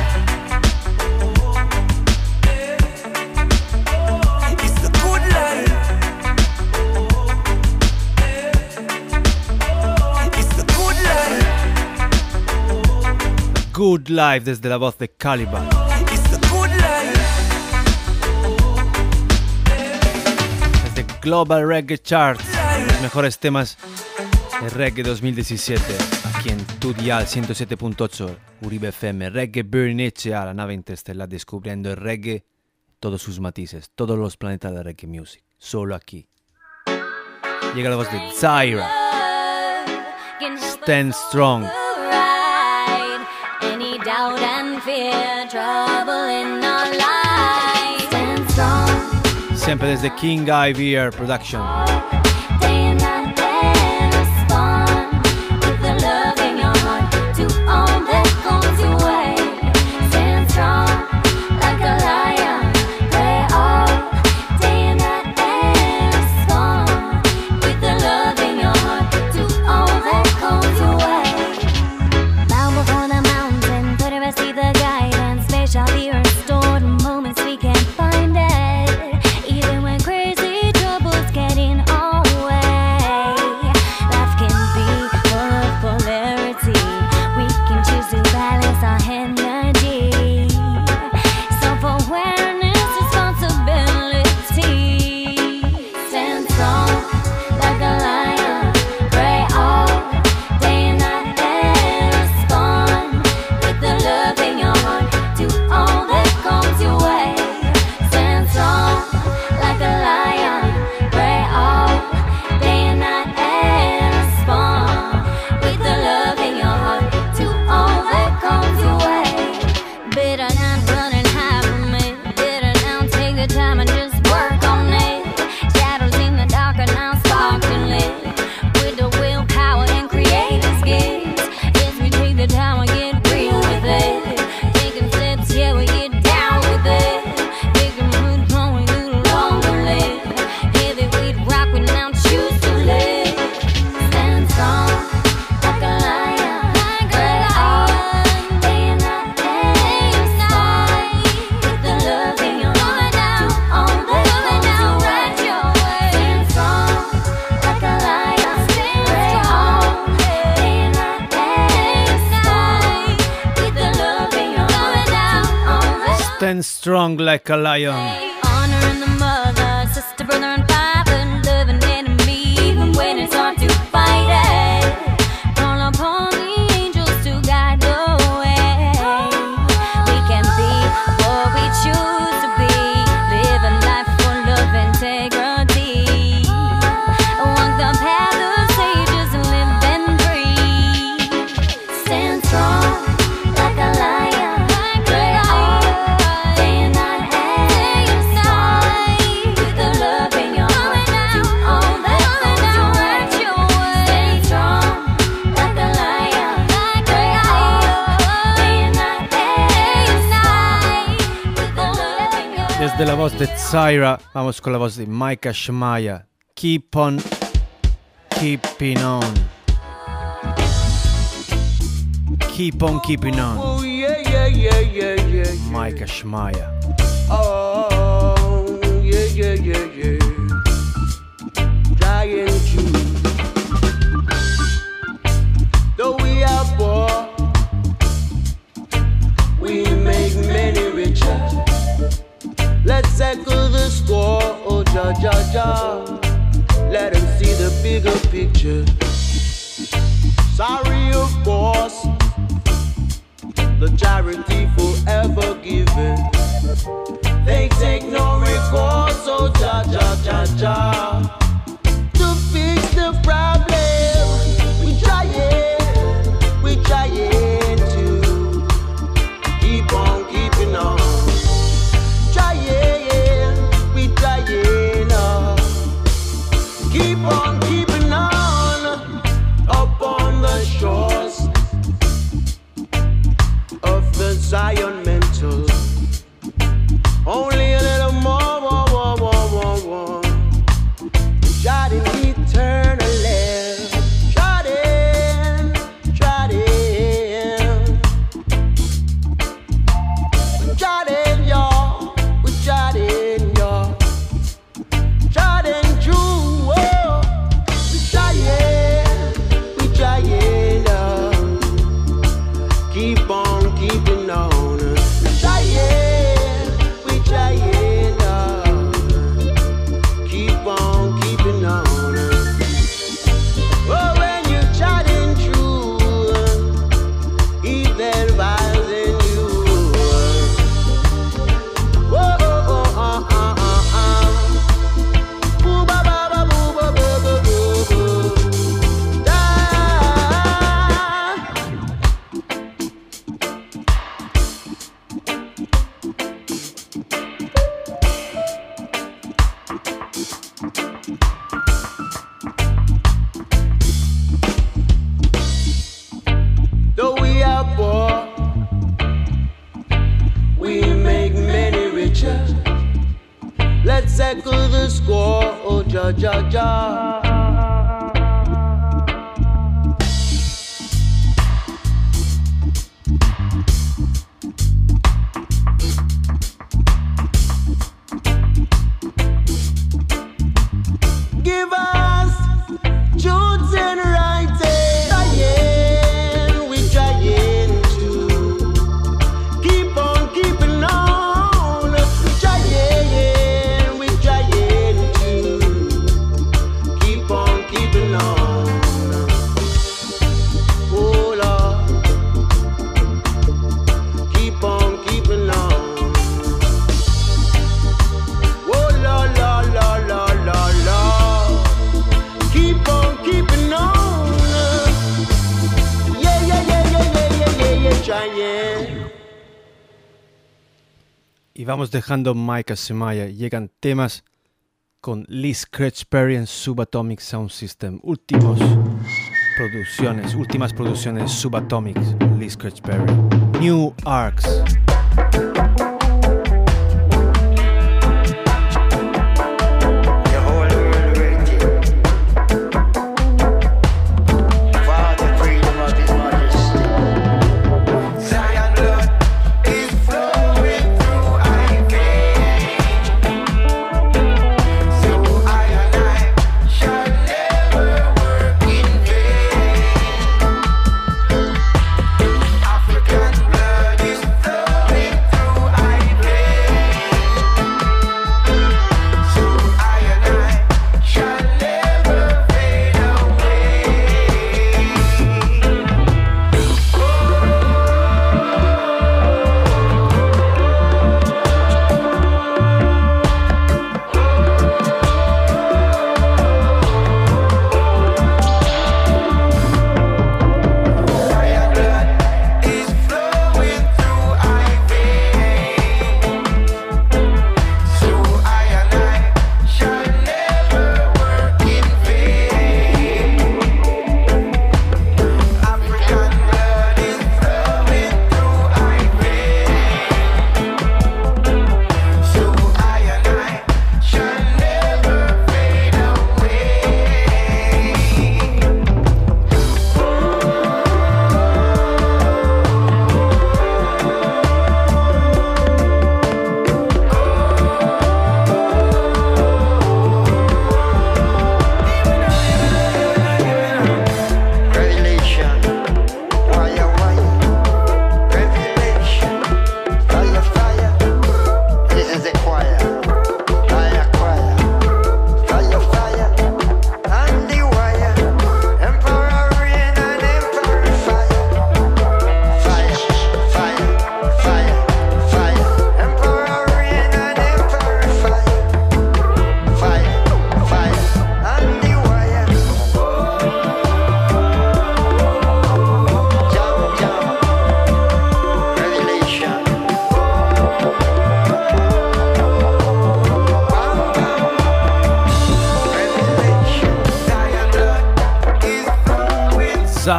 It's the good life. It's the good life. Good Life desde la voz de Caliban. It's the good life. Desde Global Reggae Charts, los mejores temas de Reggae 2017, aquí en Tu Dial 107.8, Uribe FM, Reggae Bernicea, la nave interestelar descubriendo el reggae, todos sus matices, todos los planetas de Reggae Music, solo aquí. Llega la voz de Zaira, Stand Strong. Any doubt and fear, trouble in our lives. Stand strong. Siempre desde King Ivy Production. Day and night and respond with the love in your heart to all that comes your way. Stand strong like a lion, pray all day and night and respond with the love in your heart to all that comes your way. Bow before the mountain, put her see the guidance, space shall be restored in moments we can't find it. Even when crazy troubles get in our Stand strong like a lion. Honoring the mother, sister, brother, and father, loving enemy, even when it's hard to fight it. Call upon the angels to guide the way. We can be what we choose to be, live a life full of integrity. Walk the path of sages and live and breathe. Stand strong like a lion. Desde la voz de Zaira, vamos con la voz de Micah Shemaiah. Keep on keeping on. Keep on keeping on. Oh, yeah. Micah Shemaiah. Oh, yeah. Trying to. Though we are poor, we make many richer. Let's settle the score, oh ja. Let them see the bigger picture. Sorry, of course, the charity forever given. They take no recourse, oh ja. To fix the problem, we trying to keep on keeping on. Keep on keeping on upon the shores of the Zion mental. Only a little more. Jotting eternally. Jotting. Jotting, y'all. We're jotting, y'all. Jotting true. We trying, keep on keeping on. We trying, keep on keeping on. Oh, when you're chatting true, even vibes in you. Though we are poor, we make many richer. Let's settle the score, oh ja. Give us truths and rights. We trying to keep on keeping on. We trying to keep on keeping on. Oh Lord, keep on keeping on. Oh Lord. Keep on keeping on. Yeah, trying. Y vamos dejando Micah Shemaiah. Llegan temas con Lee Scratch Perry en Subatomic Sound System. Últimas producciones Subatomic, Lee Scratch Perry. New Arcs. African blood is flowing through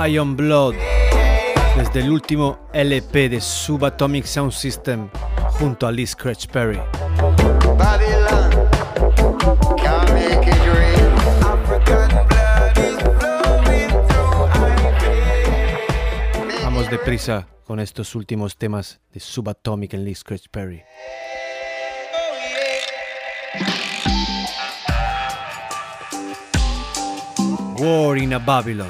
Zion Blood, desde el último LP de Subatomic Sound System junto a Lee Scratch Perry. Vamos deprisa con estos últimos temas de Subatomic y Lee Scratch Perry. War in a Babylon.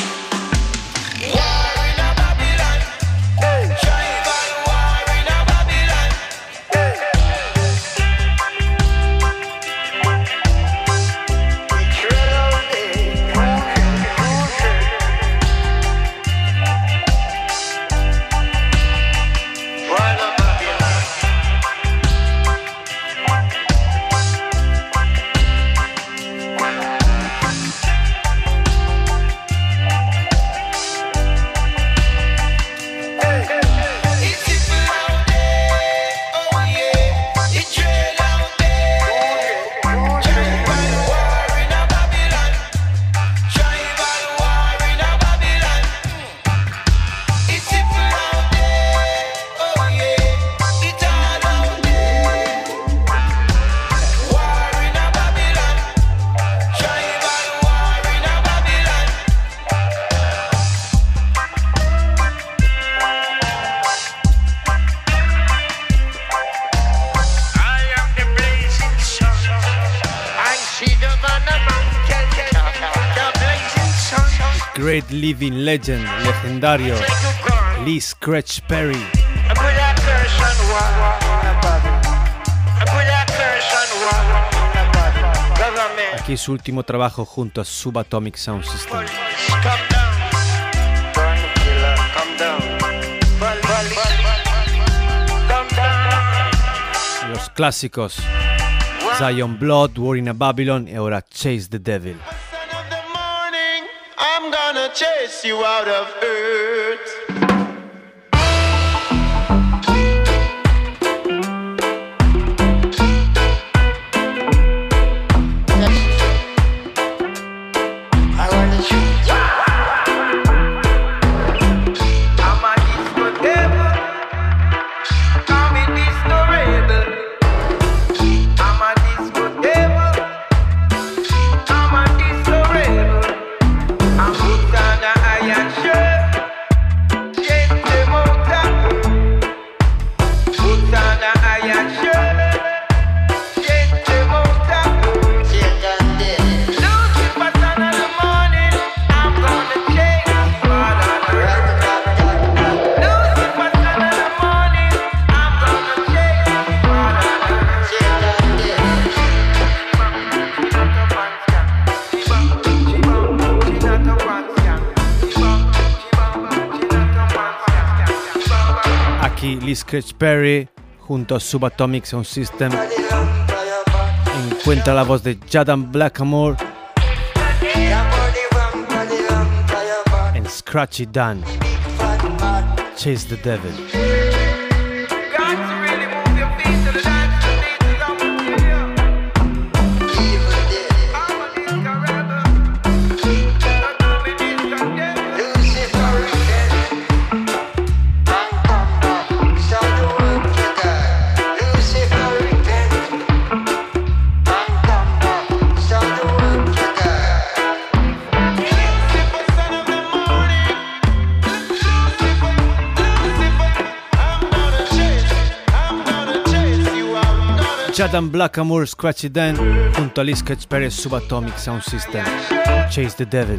Great living legend, legendario, Lee Scratch Perry. Aquí su último trabajo junto a Subatomic Sound System. Los clásicos Zion Blood, War in a Babylon y ahora Chase the Devil. I'm gonna chase you out of earth. Lee Scratch Perry junto a Subatomic Sound System encuentra la voz de Jadam Blackamore en Scratchy Dan, Chase the Devil. Jadam Blackamore, Scratchy Dan junto a Lee Scratch Perry, Subatomic Sound System, Chase the Devil.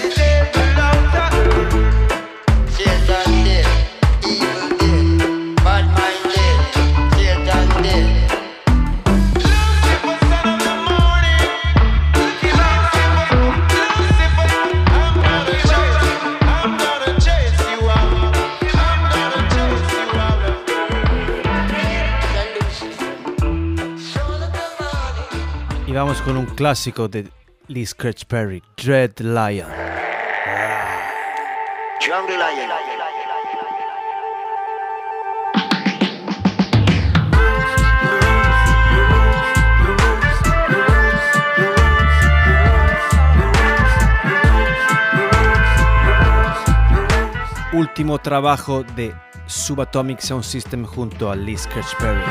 Y vamos con un clásico de Lee Scratch Perry, Dread Lion. Jungle Lion. último trabajo de Subatomic Sound System junto a Lee Scratch Perry.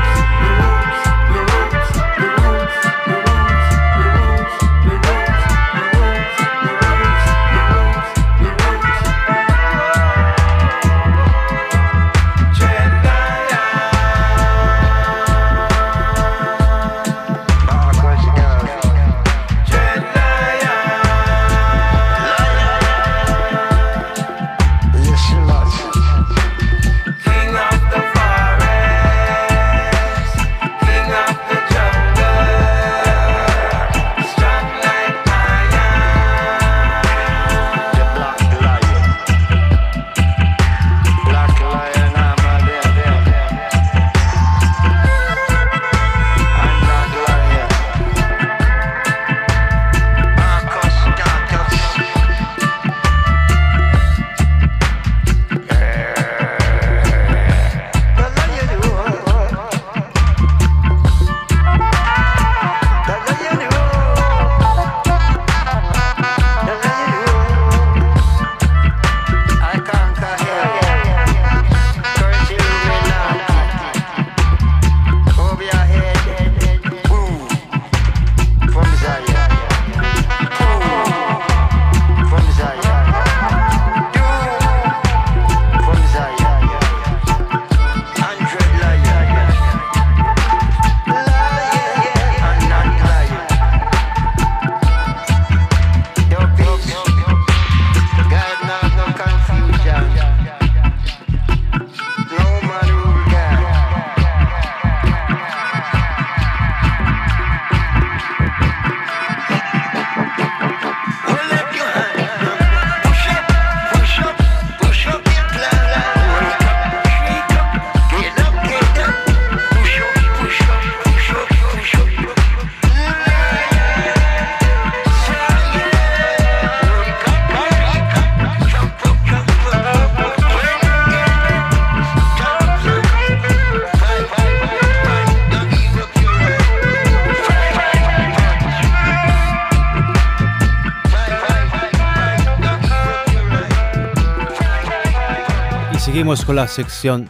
Seguimos con la sección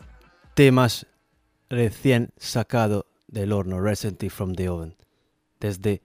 temas recién sacado del horno, recently from the oven, desde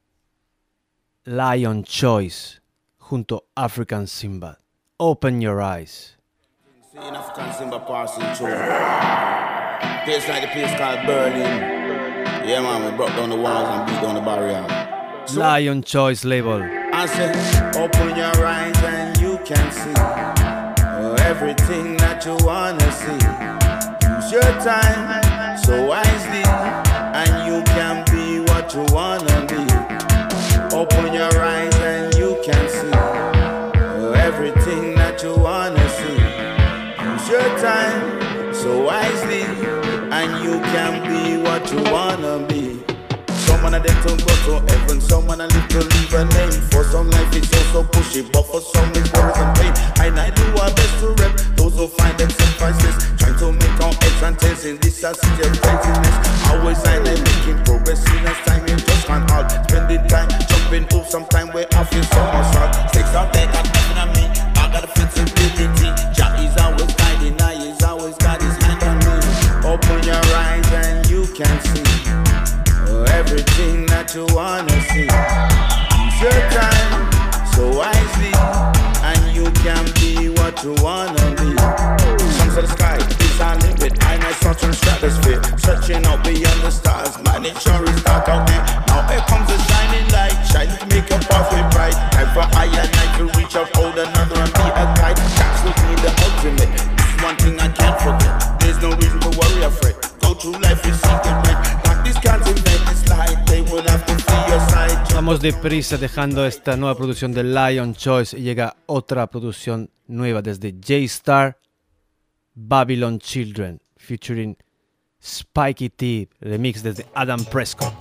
Lion Choice junto a African Simba. Open your eyes. Seeing African Simba passing through. Place like the place called Berlin. Yeah man, we broke down the walls and beat down the barrier. So, Lion Choice label. I said, open your eyes and you can see everything that you wanna see. Use your time so wisely, and you can be what you wanna be. Open your eyes and you can see everything that you wanna see. Use your time so wisely, and you can be what you wanna be. Someone of them to go to heaven, someone a live to leave a name. For some life it's also pushy, but for some it's worries and pain. And I do our best to rep those who find themselves priceless, trying to make our heads and tails in this city of craziness. Always silent, making progress in as time you just can't halt. Spending time jumping hoops, sometime where I feel so much hard. Stakes out there, got nothing on me. I got a flexibility. Jah is always guiding, I is always got his hand on me. Open your eyes and you can see everything that you wanna see. Use your time so wisely, and you can be what you wanna be. Comes to the sky, it's our limit. I might start in stratosphere, searching out beyond the stars. Man, it sure is dark out there. Now here comes a shining light, shining to make your pathway bright. Ever higher night to reach up, hold another and be a guide. That's with me the ultimate. This is one thing I can't forget. There's no reason to worry or fret. Go through life with secret right. Vamos deprisa dejando esta nueva producción de Lion Choice y llega otra producción nueva desde J-Star, Babylon Children, featuring Spikey T, remix desde Adam Prescott.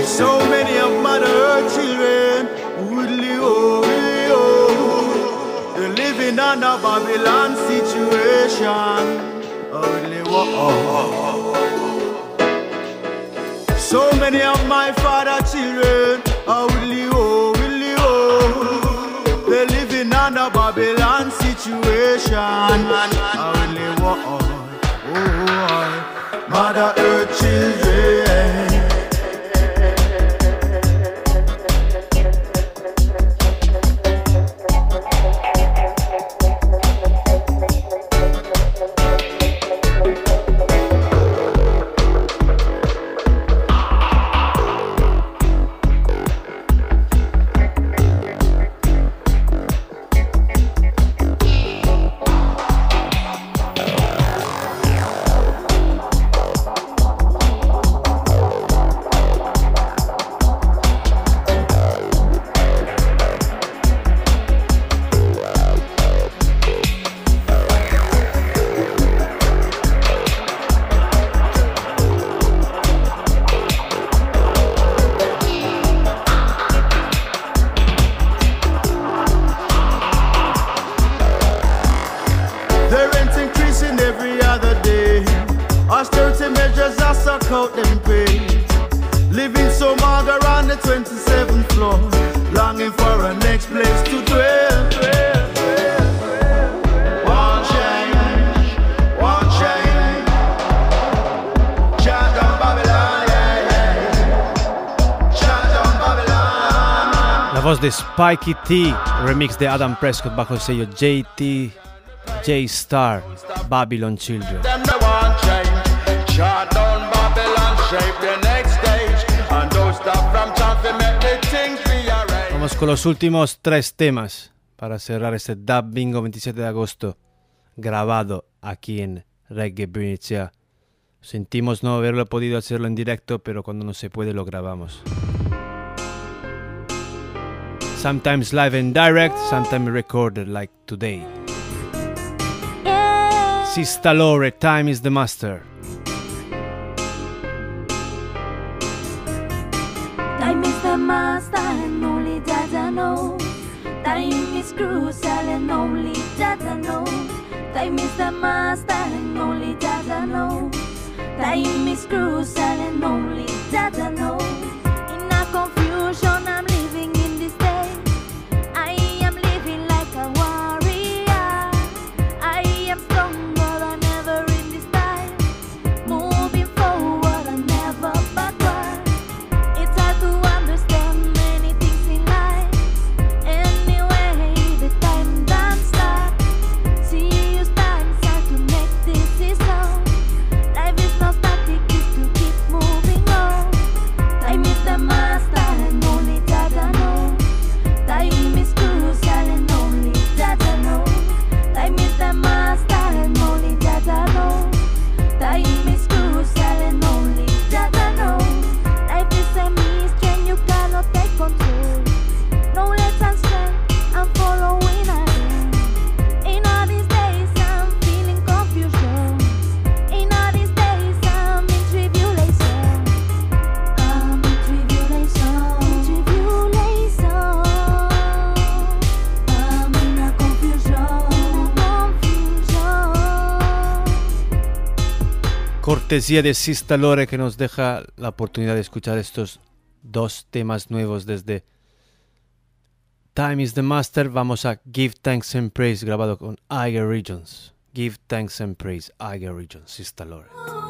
So many of mother children, they're living under Babylon situation. So many of my father children, they're living under Babylon situation. Mother earth children. De Spikey T, remix de Adam Prescott bajo el sello JT J-Star, Babylon Children. Vamos con los últimos 3 temas para cerrar este Dub Bingo 27 de agosto, grabado aquí en Reggae Bernicea. Sentimos no haberlo podido hacerlo en directo, pero cuando no se puede lo grabamos. Sometimes live and direct, sometimes recorded like today. Sista Lore, Time is the Master. Time is the master and only Jaja knows. Time is crucial and only Jaja knows. Time is the master and only Jaja knows. Time is crucial and only Jaja knows. In a confusion I'm living in this day. I am living like a warrior. I am stronger than ever in this time. Moving forward and never backward. It's hard to understand many things in life. Anyway, the time don't stop. See you stand, start to make decisions. Life is not static, it's to keep moving on. Time is the master and only Jaja knows. Time is crucial and only Jaja knows. Time is the master and only Jaja knows. Time is crucial and only Jaja knows. Life is a mystery and you cannot take control. Knowledge and strength, I'm following a dream. In all these days I'm feeling confusion. In all these days I'm in tribulation. I'm in tribulation. In tribulation. I'm in a confusion. Cortesía de Sista Lore, que nos deja la oportunidad de escuchar estos 2 temas nuevos desde Time is the Master. Vamos a Give Thanks and Praise, grabado con Iger Regions. Give Thanks and Praise, Iger Regions, Sista Lore.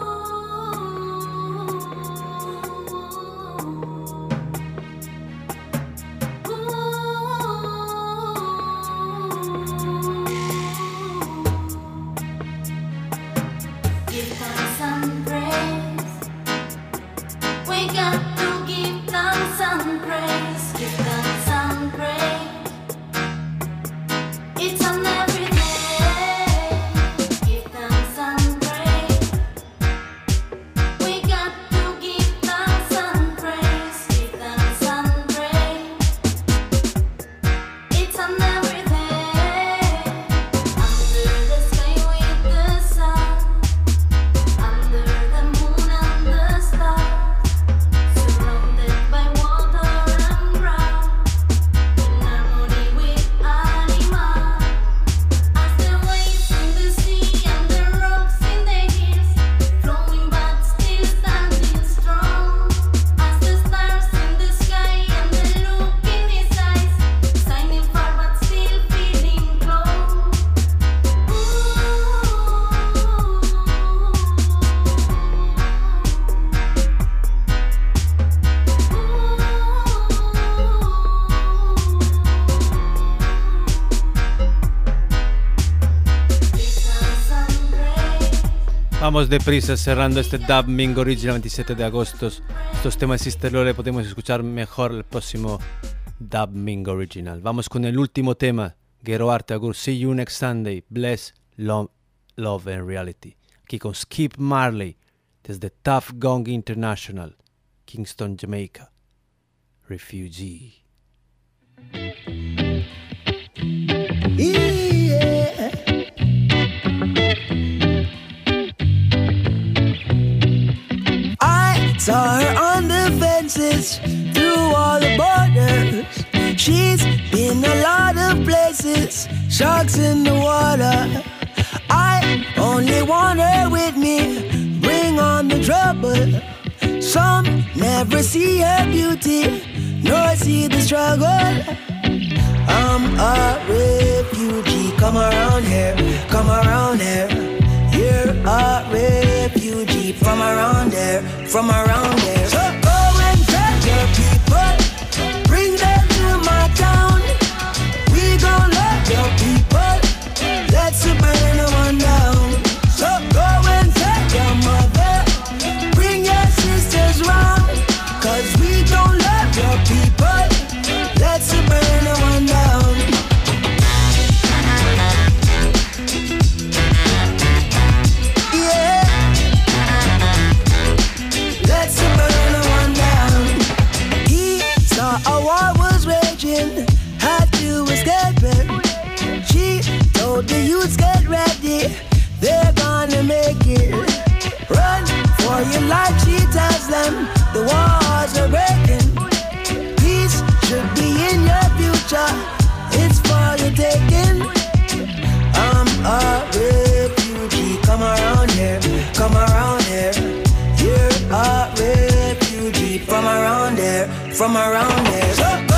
Give thanks and praise. We got to give thanks and praise. Give thanks and praise. It's on every day. Give thanks and praise. Vamos deprisa cerrando este Dub Mingo Original 27 de agosto. Estos temas exteriores podemos escuchar mejor el próximo Dub Mingo Original. Vamos con el último tema. Gero Arte Agur. See you next Sunday. Bless, love and reality. Aquí con Skip Marley desde Tough Gong International, Kingston, Jamaica. Refugee. Yeah. I saw her on the fences through all the borders. She's been a lot of places, sharks in the water. I only want her with me, bring on the trouble. Some never see her beauty, nor see the struggle. I'm a refugee, come around here, come around here. You're a refugee from around there, from around there. So go and tell your people, bring them to my town. We gon' love your people, let's burn the one down. So go and tell your mother, bring your sisters round. Cause we gon' love your people, let's burn the one down. Yeah, let's burn the one down. He saw a war was raging, had to escape it. She told the youths get ready, they're gonna make it. Run for your life, she tells them, the wars are breaking. Peace should be in your future, it's for your taking. I'm a refugee, come around here, come around here. You're a refugee from around there, from around there. So